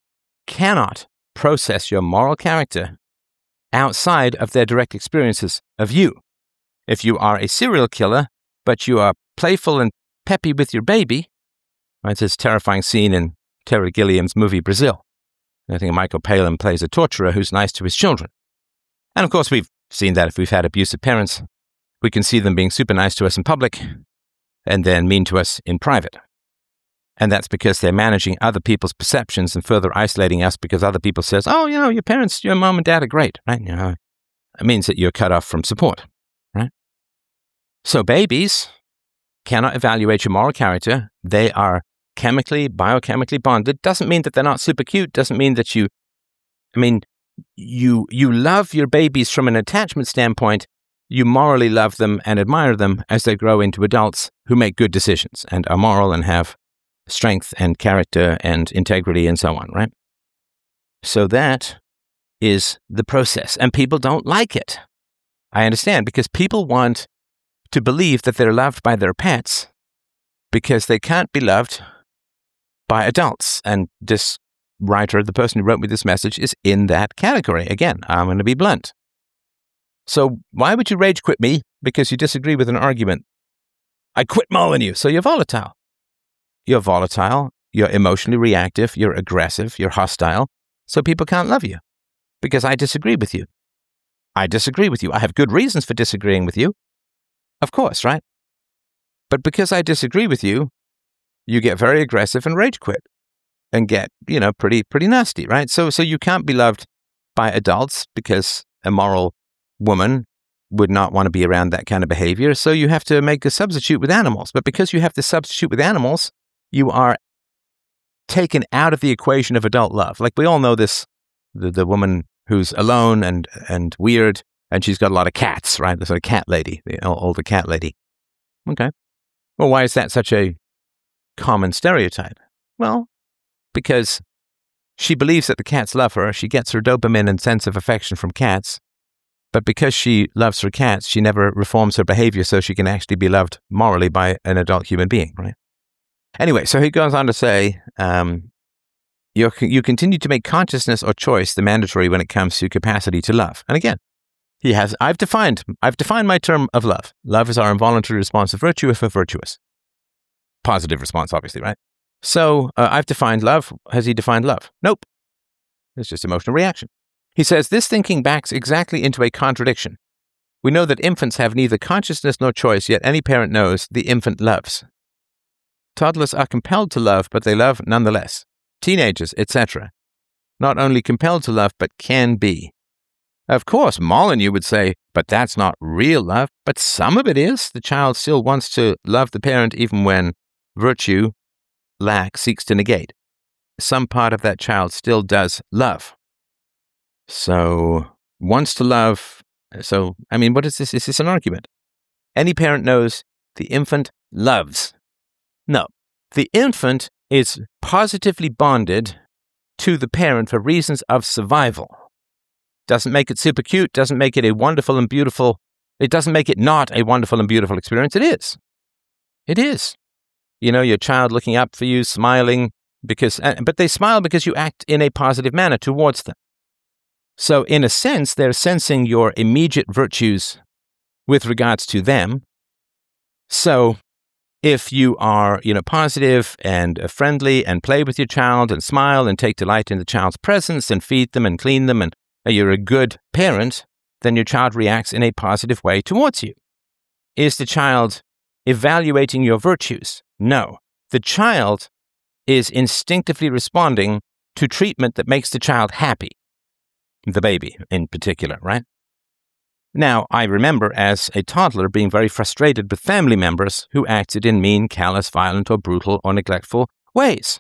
cannot process your moral character outside of their direct experiences of you. If you are a serial killer, but you are playful and peppy with your baby, right, it's this terrifying scene in Terry Gilliam's movie Brazil. I think Michael Palin plays a torturer who's nice to his children. And of course, we've seen that if we've had abusive parents, we can see them being super nice to us in public and then mean to us in private. And that's because they're managing other people's perceptions and further isolating us because other people says, oh, you know, your parents, your mom and dad are great, right? You know, it means that you're cut off from support, right? So babies cannot evaluate your moral character. They are chemically, biochemically bonded. Doesn't mean that they're not super cute. Doesn't mean that you, I mean, you you love your babies from an attachment standpoint. You morally love them and admire them as they grow into adults who make good decisions and are moral and have strength and character and integrity and so on, right? So that is the process. And people don't like it. I understand, because people want to believe that they're loved by their pets because they can't be loved by adults. And this writer, the person who wrote me this message, is in that category. Again, I'm going to be blunt. So why would you rage quit me because you disagree with an argument? I quit mauling you. So you're volatile. You're volatile. You're emotionally reactive. You're aggressive. You're hostile. So people can't love you because I disagree with you. I disagree with you. I have good reasons for disagreeing with you. Of course, right? But because I disagree with you, you get very aggressive and rage quit and get, you know, pretty, pretty nasty, right? So, so you can't be loved by adults because a moral woman would not want to be around that kind of behavior, so you have to make a substitute with animals. But because you have to substitute with animals, you are taken out of the equation of adult love. Like we all know this, the, the woman who's alone and, and weird, and she's got a lot of cats, right? The sort of cat lady, the older cat lady. Okay. Well, why is that such a common stereotype? Well, because she believes that the cats love her. She gets her dopamine and sense of affection from cats. But because she loves her cats, she never reforms her behavior so she can actually be loved morally by an adult human being, right? Anyway, so he goes on to say, um, you you continue to make consciousness or choice the mandatory when it comes to capacity to love. And again, he has, I've defined, I've defined my term of love. Love is our involuntary response to virtue if we're virtuous. Positive response, obviously, right? So uh, I've defined love. Has he defined love? Nope. It's just emotional reaction. He says, this thinking backs exactly into a contradiction. We know that infants have neither consciousness nor choice, yet any parent knows the infant loves. Toddlers are compelled to love, but they love nonetheless. Teenagers, et cetera. Not only compelled to love, but can be. Of course, Molyneux would say, but that's not real love. But some of it is. The child still wants to love the parent even when virtue, lack, seeks to negate. Some part of that child still does love. So, wants to love. So, I mean, what is this? Is this an argument? Any parent knows the infant loves. No, the infant is positively bonded to the parent for reasons of survival. Doesn't make it super cute, doesn't make it a wonderful and beautiful, it doesn't make it not a wonderful and beautiful experience. It is. It is. You know, your child looking up for you, smiling, because, but they smile because you act in a positive manner towards them. So, in a sense, they're sensing your immediate virtues with regards to them. So, if you are, you know, positive and uh, friendly and play with your child and smile and take delight in the child's presence and feed them and clean them and uh, you're a good parent, then your child reacts in a positive way towards you. Is the child evaluating your virtues? No. The child is instinctively responding to treatment that makes the child happy. The baby in particular, right? Now, I remember as a toddler being very frustrated with family members who acted in mean, callous, violent, or brutal, or neglectful ways.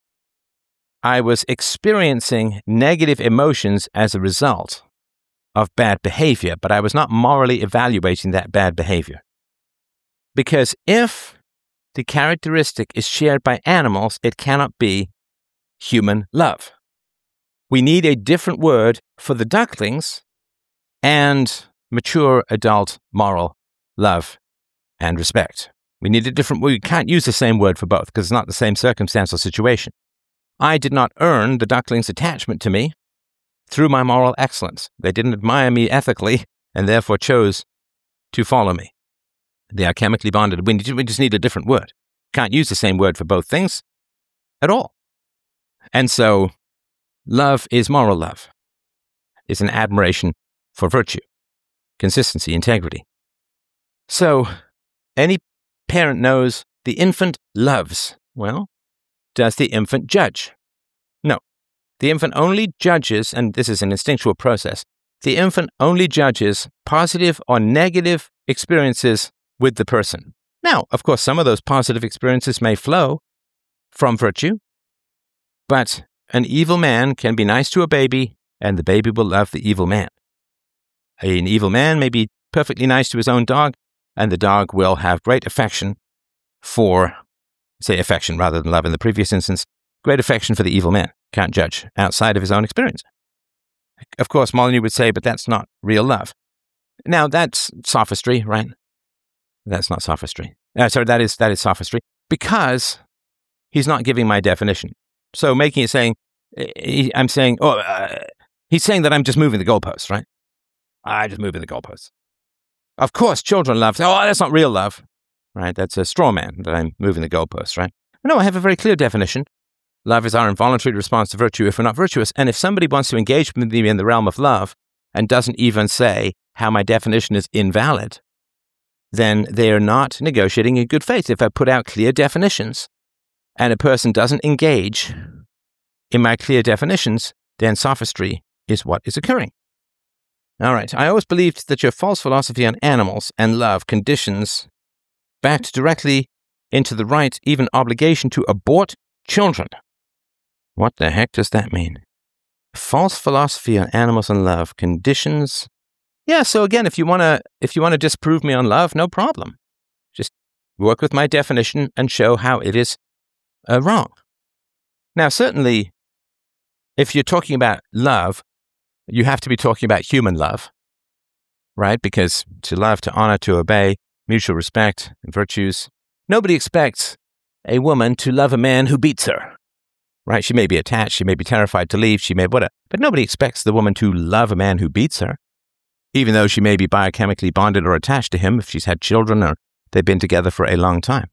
I was experiencing negative emotions as a result of bad behavior, but I was not morally evaluating that bad behavior. Because if the characteristic is shared by animals, it cannot be human love. We need a different word for the ducklings and mature adult moral love and respect. We need a different word. We can't use the same word for both because it's not the same circumstance or situation. I did not earn the ducklings' attachment to me through my moral excellence. They didn't admire me ethically and therefore chose to follow me. They are chemically bonded. We we just need a different word. Can't use the same word for both things at all. And so, love is moral love. It's an admiration for virtue, consistency, integrity. So, any parent knows the infant loves. Well, does the infant judge? No. The infant only judges, and this is an instinctual process, the infant only judges positive or negative experiences with the person. Now, of course, some of those positive experiences may flow from virtue, but an evil man can be nice to a baby, and the baby will love the evil man. An evil man may be perfectly nice to his own dog, and the dog will have great affection for, say affection rather than love in the previous instance, great affection for the evil man. Can't judge outside of his own experience. Of course, Molyneux would say, but that's not real love. Now, that's sophistry, right? That's not sophistry. Uh, sorry, that is that is sophistry, because he's not giving my definition. So making it saying, he, I'm saying, oh, uh, he's saying that I'm just moving the goalposts, right? I'm just moving the goalposts. Of course, children love, oh, that's not real love, right? That's a straw man that I'm moving the goalposts, right? No, I have a very clear definition. Love is our involuntary response to virtue if we're not virtuous. And if somebody wants to engage with me in the realm of love and doesn't even say how my definition is invalid, then they're not negotiating in good faith. If I put out clear definitions and a person doesn't engage in my clear definitions, then sophistry is what is occurring. All right. I always believed that your false philosophy on animals and love conditions backed directly into the right, even obligation to abort children. What the heck does that mean? False philosophy on animals and love conditions. Yeah, so again, if you want to if you want to disprove me on love, no problem. Just work with my definition and show how it is uh, wrong. Now, certainly, if you're talking about love, you have to be talking about human love, right? Because to love, to honor, to obey, mutual respect, and virtues. Nobody expects a woman to love a man who beats her, right? She may be attached, she may be terrified to leave, she may whatever, but nobody expects the woman to love a man who beats her, even though she may be biochemically bonded or attached to him if she's had children or they've been together for a long time.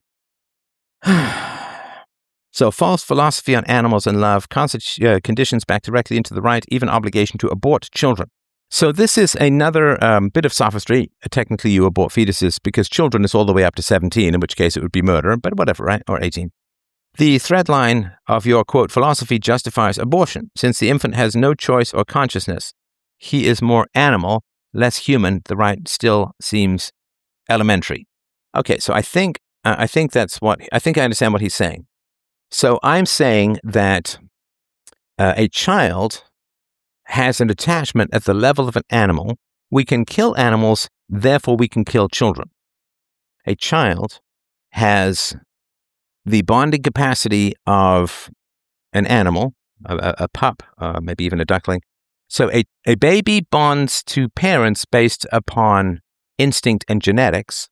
So false philosophy on animals and love consti- uh, conditions back directly into the right, even obligation to abort children. So this is another um, bit of sophistry. Technically, you abort fetuses because children is all the way up to seventeen, in which case it would be murder, but whatever, right? Or eighteen. The thread line of your, quote, philosophy justifies abortion. Since the infant has no choice or consciousness, he is more animal, less human. The right still seems elementary. Okay, so I think uh, I think that's what, I think I understand what he's saying. So I'm saying that uh, a child has an attachment at the level of an animal. We can kill animals, therefore we can kill children. A child has the bonding capacity of an animal, a, a pup, uh, maybe even a duckling. So a, a baby bonds to parents based upon instinct and genetics.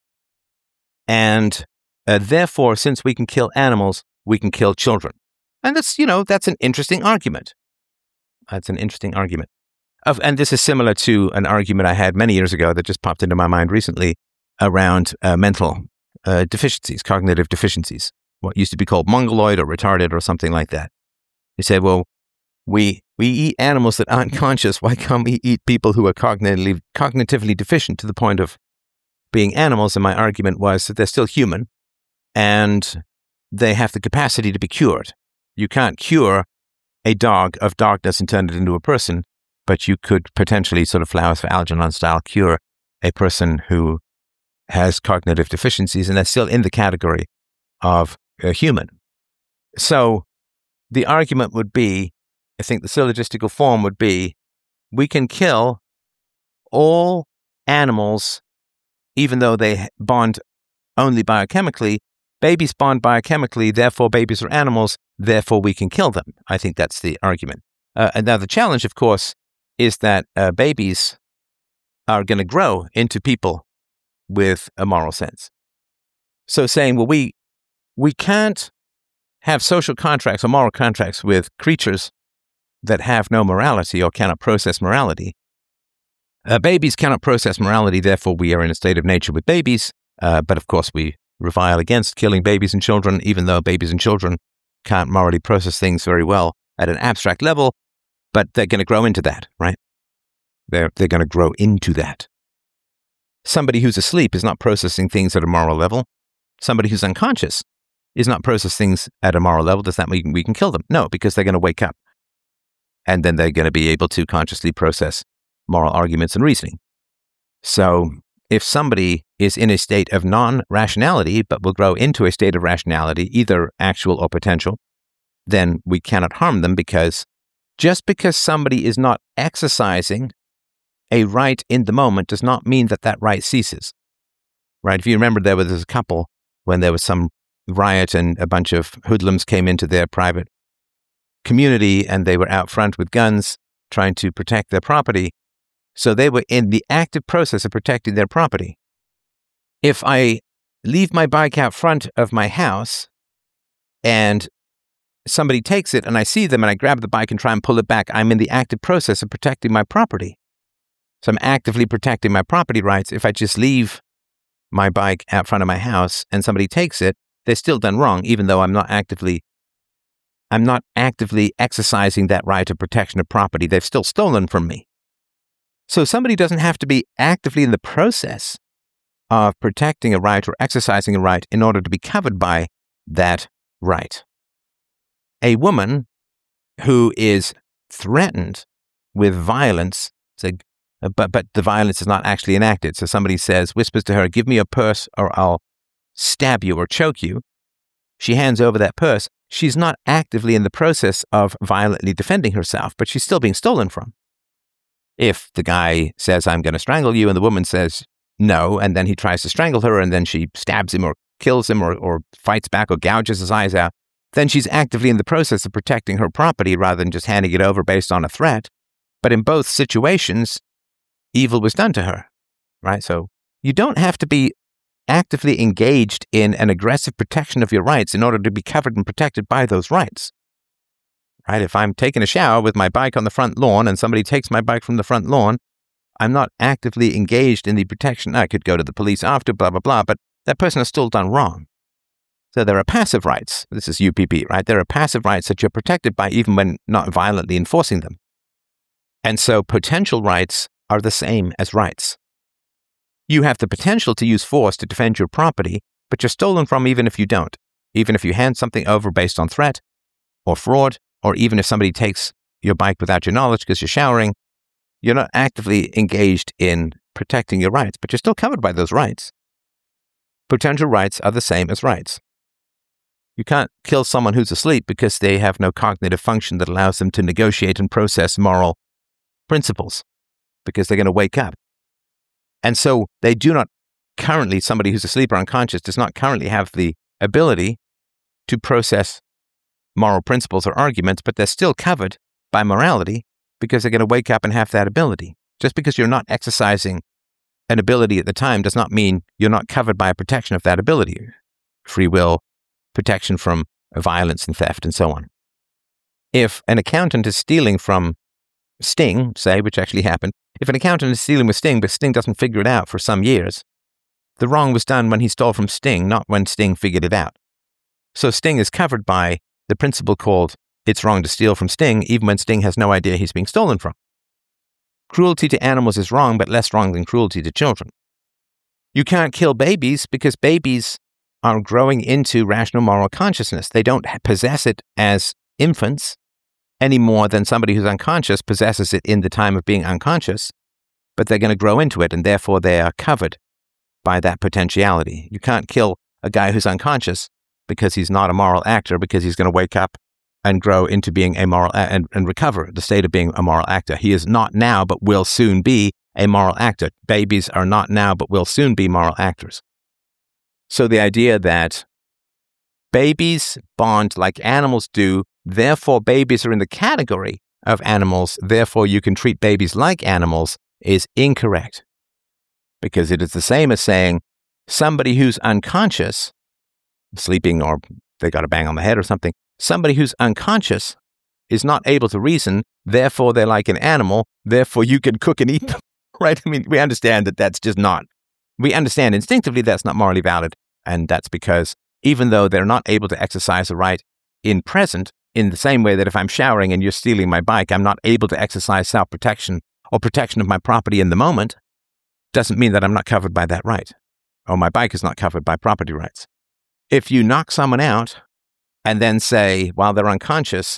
And uh, therefore, since we can kill animals, we can kill children. And that's, you know, that's an interesting argument. That's an interesting argument. Of, and this is similar to an argument I had many years ago that just popped into my mind recently around uh, mental uh, deficiencies, cognitive deficiencies, what used to be called mongoloid or retarded or something like that. They said, well, we we eat animals that aren't conscious. Why can't we eat people who are cognitively, cognitively deficient to the point of being animals? And my argument was that they're still human and they have the capacity to be cured. You can't cure a dog of darkness and turn it into a person, but you could potentially, sort of Flowers for Algernon style, cure a person who has cognitive deficiencies, and they're still in the category of a human. So the argument would be, I think the syllogistical form would be, we can kill all animals, even though they bond only biochemically. Babies bond biochemically, therefore babies are animals, therefore we can kill them. I think that's the argument. Uh, and now the challenge, of course, is that uh, babies are going to grow into people with a moral sense. So saying, well, we we can't have social contracts or moral contracts with creatures that have no morality or cannot process morality. Uh, babies cannot process morality, therefore we are in a state of nature with babies. Uh, but of course we revile against killing babies and children, even though babies and children can't morally process things very well at an abstract level, but they're going to grow into that, right? They're, they're going to grow into that. Somebody who's asleep is not processing things at a moral level. Somebody who's unconscious is not processing things at a moral level. Does that mean we can kill them? No, because they're going to wake up. And then they're going to be able to consciously process moral arguments and reasoning. So if somebody is in a state of non-rationality, but will grow into a state of rationality, either actual or potential, then we cannot harm them, because just because somebody is not exercising a right in the moment does not mean that that right ceases. Right? If you remember, there was a couple when there was some riot and a bunch of hoodlums came into their private community and they were out front with guns trying to protect their property. So they were in the active process of protecting their property. If I leave my bike out front of my house and somebody takes it and I see them and I grab the bike and try and pull it back, I'm in the active process of protecting my property. So I'm actively protecting my property rights. If I just leave my bike out front of my house and somebody takes it, they're still done wrong, even though I'm not actively I'm not actively exercising that right of protection of property. They've still stolen from me. So somebody doesn't have to be actively in the process of protecting a right or exercising a right in order to be covered by that right. A woman who is threatened with violence, say, uh, but but the violence is not actually enacted. So somebody says, whispers to her, "Give me your purse or I'll stab you or choke you." She hands over that purse. She's not actively in the process of violently defending herself, but she's still being stolen from. If the guy says, "I'm going to strangle you," and the woman says no, and then he tries to strangle her, and then she stabs him or kills him or, or fights back or gouges his eyes out, then she's actively in the process of protecting her property rather than just handing it over based on a threat. But in both situations, evil was done to her, right? So you don't have to be actively engaged in an aggressive protection of your rights in order to be covered and protected by those rights, right? If I'm taking a shower with my bike on the front lawn and somebody takes my bike from the front lawn, I'm not actively engaged in the protection. I could go to the police after, blah, blah, blah, but that person has still done wrong. So there are passive rights. This is U P B, right? There are passive rights that you're protected by even when not violently enforcing them. And so potential rights are the same as rights. You have the potential to use force to defend your property, but you're stolen from even if you don't. Even if you hand something over based on threat or fraud, or even if somebody takes your bike without your knowledge because you're showering, you're not actively engaged in protecting your rights, but you're still covered by those rights. Potential rights are the same as rights. You can't kill someone who's asleep because they have no cognitive function that allows them to negotiate and process moral principles, because they're going to wake up. And so they do not currently, somebody who's asleep or unconscious does not currently have the ability to process moral principles or arguments, but they're still covered by morality because they're going to wake up and have that ability. Just because you're not exercising an ability at the time does not mean you're not covered by a protection of that ability. Free will, protection from violence and theft, and so on. If an accountant is stealing from Sting, say, which actually happened, if an accountant is stealing with Sting, but Sting doesn't figure it out for some years, the wrong was done when he stole from Sting, not when Sting figured it out. So Sting is covered by the principle called it's wrong to steal from Sting, even when Sting has no idea he's being stolen from. Cruelty to animals is wrong, but less wrong than cruelty to children. You can't kill babies because babies are growing into rational moral consciousness. They don't possess it as infants any more than somebody who's unconscious possesses it in the time of being unconscious, but they're going to grow into it, and therefore they are covered by that potentiality. You can't kill a guy who's unconscious because he's not a moral actor, because he's going to wake up and grow into being a moral, a- and, and recover the state of being a moral actor. He is not now, but will soon be a moral actor. Babies are not now, but will soon be moral actors. So the idea that babies bond like animals do, therefore babies are in the category of animals, therefore you can treat babies like animals, is incorrect. Because it is the same as saying somebody who's unconscious, sleeping or they got a bang on the head or something, somebody who's unconscious is not able to reason, therefore they're like an animal, therefore you can cook and eat them, right? I mean, we understand that that's just not, we understand instinctively that's not morally valid, and that's because even though they're not able to exercise a right in present, in the same way that if I'm showering and you're stealing my bike, I'm not able to exercise self-protection or protection of my property in the moment, doesn't mean that I'm not covered by that right, or my bike is not covered by property rights. If you knock someone out and then say, while they're unconscious,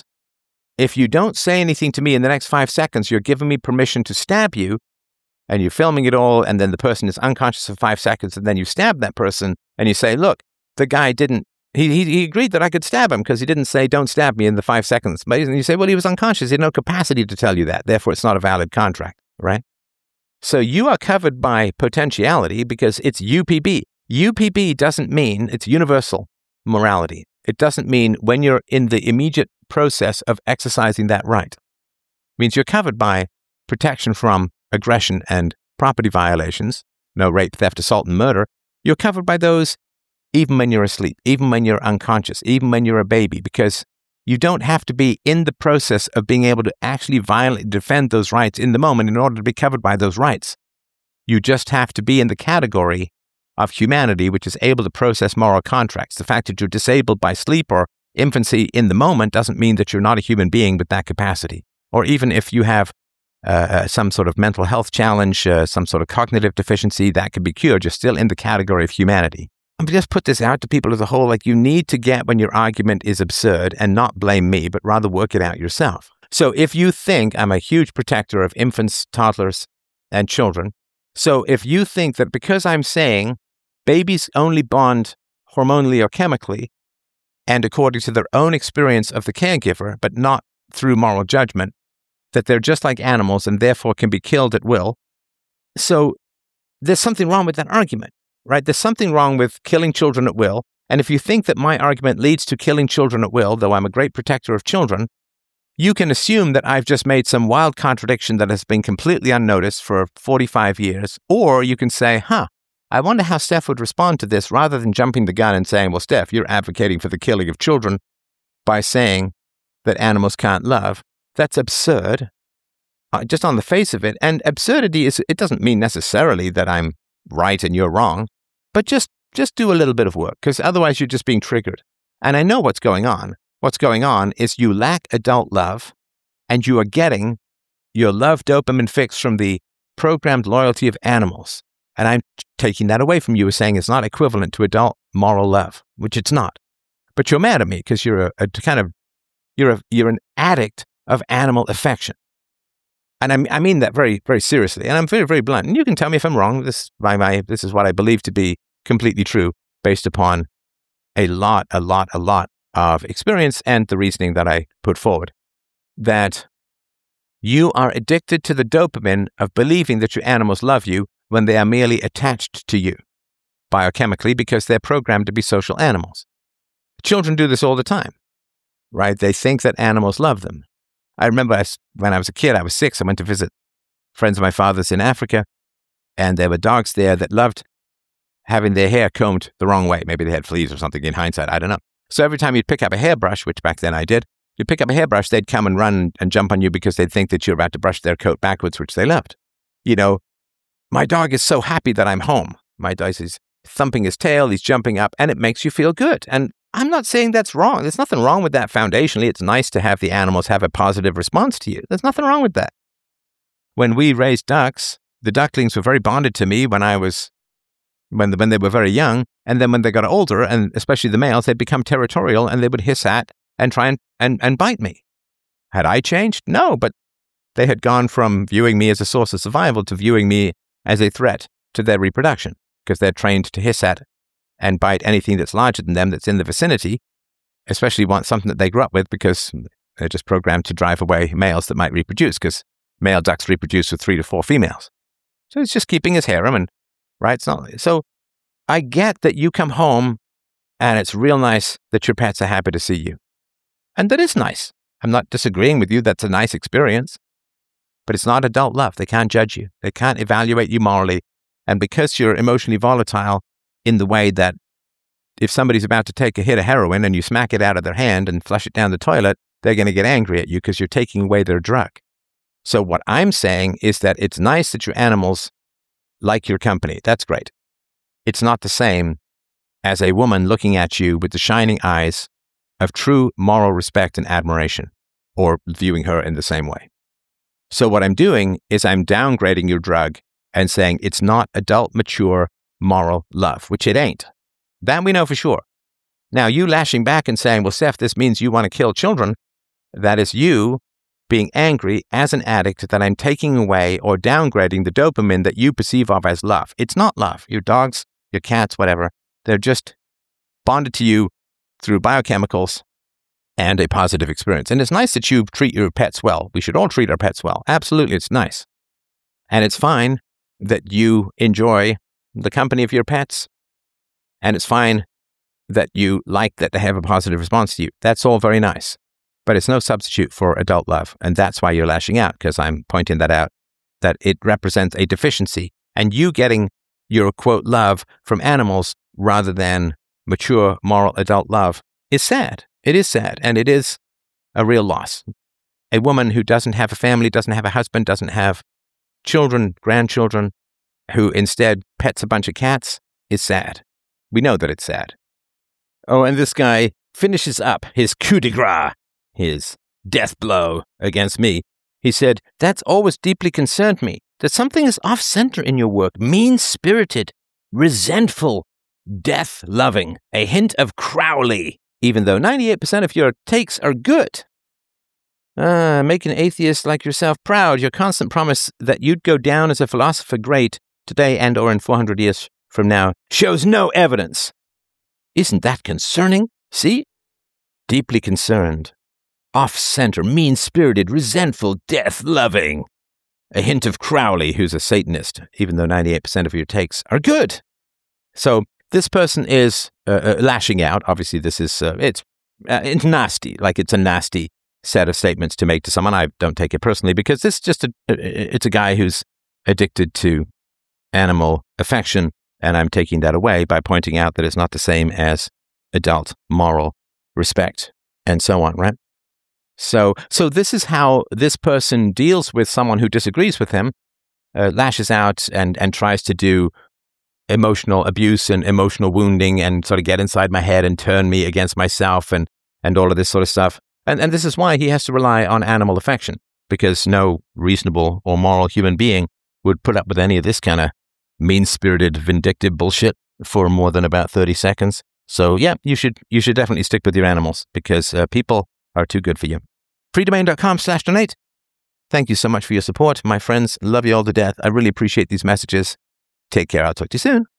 if you don't say anything to me in the next five seconds, you're giving me permission to stab you, and you're filming it all, and then the person is unconscious for five seconds, and then you stab that person, and you say, look, the guy didn't, he he, he agreed that I could stab him because he didn't say, don't stab me in the five seconds. But you say, well, he was unconscious. He had no capacity to tell you that. Therefore, it's not a valid contract, right? So you are covered by potentiality because it's U P B. U P B doesn't mean it's universal morality. It doesn't mean when you're in the immediate process of exercising that right. It means you're covered by protection from aggression and property violations, no rape, theft, assault, and murder. You're covered by those even when you're asleep, even when you're unconscious, even when you're a baby, because you don't have to be in the process of being able to actually violently defend those rights in the moment in order to be covered by those rights. You just have to be in the category of humanity which is able to process moral contracts. The fact that you're disabled by sleep or infancy in the moment doesn't mean that you're not a human being with that capacity. Or even if you have uh, some sort of mental health challenge, uh, some sort of cognitive deficiency that could be cured, you're still in the category of humanity. I'm just put this out to people as a whole, like you need to get when your argument is absurd and not blame me, but rather work it out yourself. So if you think I'm a huge protector of infants, toddlers, and children. So if you think that because I'm saying babies only bond hormonally or chemically, and according to their own experience of the caregiver, but not through moral judgment, that they're just like animals and therefore can be killed at will. So there's something wrong with that argument, right? There's something wrong with killing children at will. And if you think that my argument leads to killing children at will, though I'm a great protector of children, you can assume that I've just made some wild contradiction that has been completely unnoticed for forty-five years. Or you can say, huh, I wonder how Steph would respond to this, rather than jumping the gun and saying, well, Steph, you're advocating for the killing of children by saying that animals can't love. That's absurd, uh, just on the face of it. And absurdity is, it doesn't mean necessarily that I'm right and you're wrong, but just, just do a little bit of work, because otherwise you're just being triggered. And I know what's going on. What's going on is you lack adult love, and you are getting your love dopamine fix from the programmed loyalty of animals. And I'm taking that away from you as saying it's not equivalent to adult moral love, which it's not. But you're mad at me because you're a, a kind of, you're a, you're an addict of animal affection. And I, I mean that very, very seriously. And I'm very, very blunt. And you can tell me if I'm wrong. This, my, my, this is what I believe to be completely true based upon a lot, a lot, a lot of experience and the reasoning that I put forward. That you are addicted to the dopamine of believing that your animals love you when they are merely attached to you biochemically because they're programmed to be social animals. Children do this all the time, right? They think that animals love them. I remember I, when I was a kid, I was six, I went to visit friends of my father's in Africa, and there were dogs there that loved having their hair combed the wrong way. Maybe they had fleas or something in hindsight, I don't know. So every time you'd pick up a hairbrush, which back then I did, you'd pick up a hairbrush, they'd come and run and jump on you because they'd think that you're about to brush their coat backwards, which they loved. You know, my dog is so happy that I'm home. My dog is thumping his tail, he's jumping up, and it makes you feel good. And I'm not saying that's wrong. There's nothing wrong with that foundationally. It's nice to have the animals have a positive response to you. There's nothing wrong with that. When we raised ducks, the ducklings were very bonded to me when I was, when, the, when they were very young. And then when they got older, and especially the males, they'd become territorial and they would hiss at and try and, and, and bite me. Had I changed? No, but they had gone from viewing me as a source of survival to viewing me as a threat to their reproduction, because they're trained to hiss at and bite anything that's larger than them that's in the vicinity, especially want something that they grew up with, because they're just programmed to drive away males that might reproduce, because male ducks reproduce with three to four females. So it's just keeping his harem, and right? It's not, so I get that you come home and it's real nice that your pets are happy to see you. And that is nice. I'm not disagreeing with you. That's a nice experience. But it's not adult love. They can't judge you. They can't evaluate you morally. And because you're emotionally volatile in the way that if somebody's about to take a hit of heroin and you smack it out of their hand and flush it down the toilet, they're going to get angry at you because you're taking away their drug. So what I'm saying is that it's nice that your animals like your company. That's great. It's not the same as a woman looking at you with the shining eyes of true moral respect and admiration, or viewing her in the same way. So what I'm doing is I'm downgrading your drug and saying it's not adult, mature, moral love, which it ain't. That we know for sure. Now, you lashing back and saying, well, Steph, this means you want to kill children. That is you being angry as an addict that I'm taking away or downgrading the dopamine that you perceive of as love. It's not love. Your dogs, your cats, whatever, they're just bonded to you through biochemicals and a positive experience. And it's nice that you treat your pets well. We should all treat our pets well. Absolutely, it's nice. And it's fine that you enjoy the company of your pets. And it's fine that you like that they have a positive response to you. That's all very nice. But it's no substitute for adult love. And that's why you're lashing out, because I'm pointing that out, that it represents a deficiency. And you getting your, quote, love from animals rather than mature, moral, adult love is sad. It is sad, and it is a real loss. A woman who doesn't have a family, doesn't have a husband, doesn't have children, grandchildren, who instead pets a bunch of cats, is sad. We know that it's sad. Oh, and this guy finishes up his coup de grace, his death blow against me. He said, that's always deeply concerned me, that something is off-center in your work, mean-spirited, resentful, death-loving, a hint of Crowley, even though ninety-eight percent of your takes are good. Uh, make an atheist like yourself proud. Your constant promise that you'd go down as a philosopher great today and or in four hundred years from now shows no evidence. Isn't that concerning? See? Deeply concerned. Off-center, mean-spirited, resentful, death-loving. A hint of Crowley, who's a Satanist, even though ninety-eight percent of your takes are good. So this person is uh, uh, lashing out. Obviously, this is, uh, it's, uh, it's nasty. Like, it's a nasty set of statements to make to someone. I don't take it personally because this is just a, it's a guy who's addicted to animal affection, and I'm taking that away by pointing out that it's not the same as adult moral respect and so on, right? So, so this is how this person deals with someone who disagrees with him, uh, lashes out and, and tries to do emotional abuse and emotional wounding and sort of get inside my head and turn me against myself and, and all of this sort of stuff. And, and this is why he has to rely on animal affection, because no reasonable or moral human being would put up with any of this kind of mean-spirited, vindictive bullshit for more than about thirty seconds. So yeah, you should you should definitely stick with your animals because uh, people are too good for you. freedomain.com slash donate. Thank you so much for your support. My friends, love you all to death. I really appreciate these messages. Take care. I'll talk to you soon.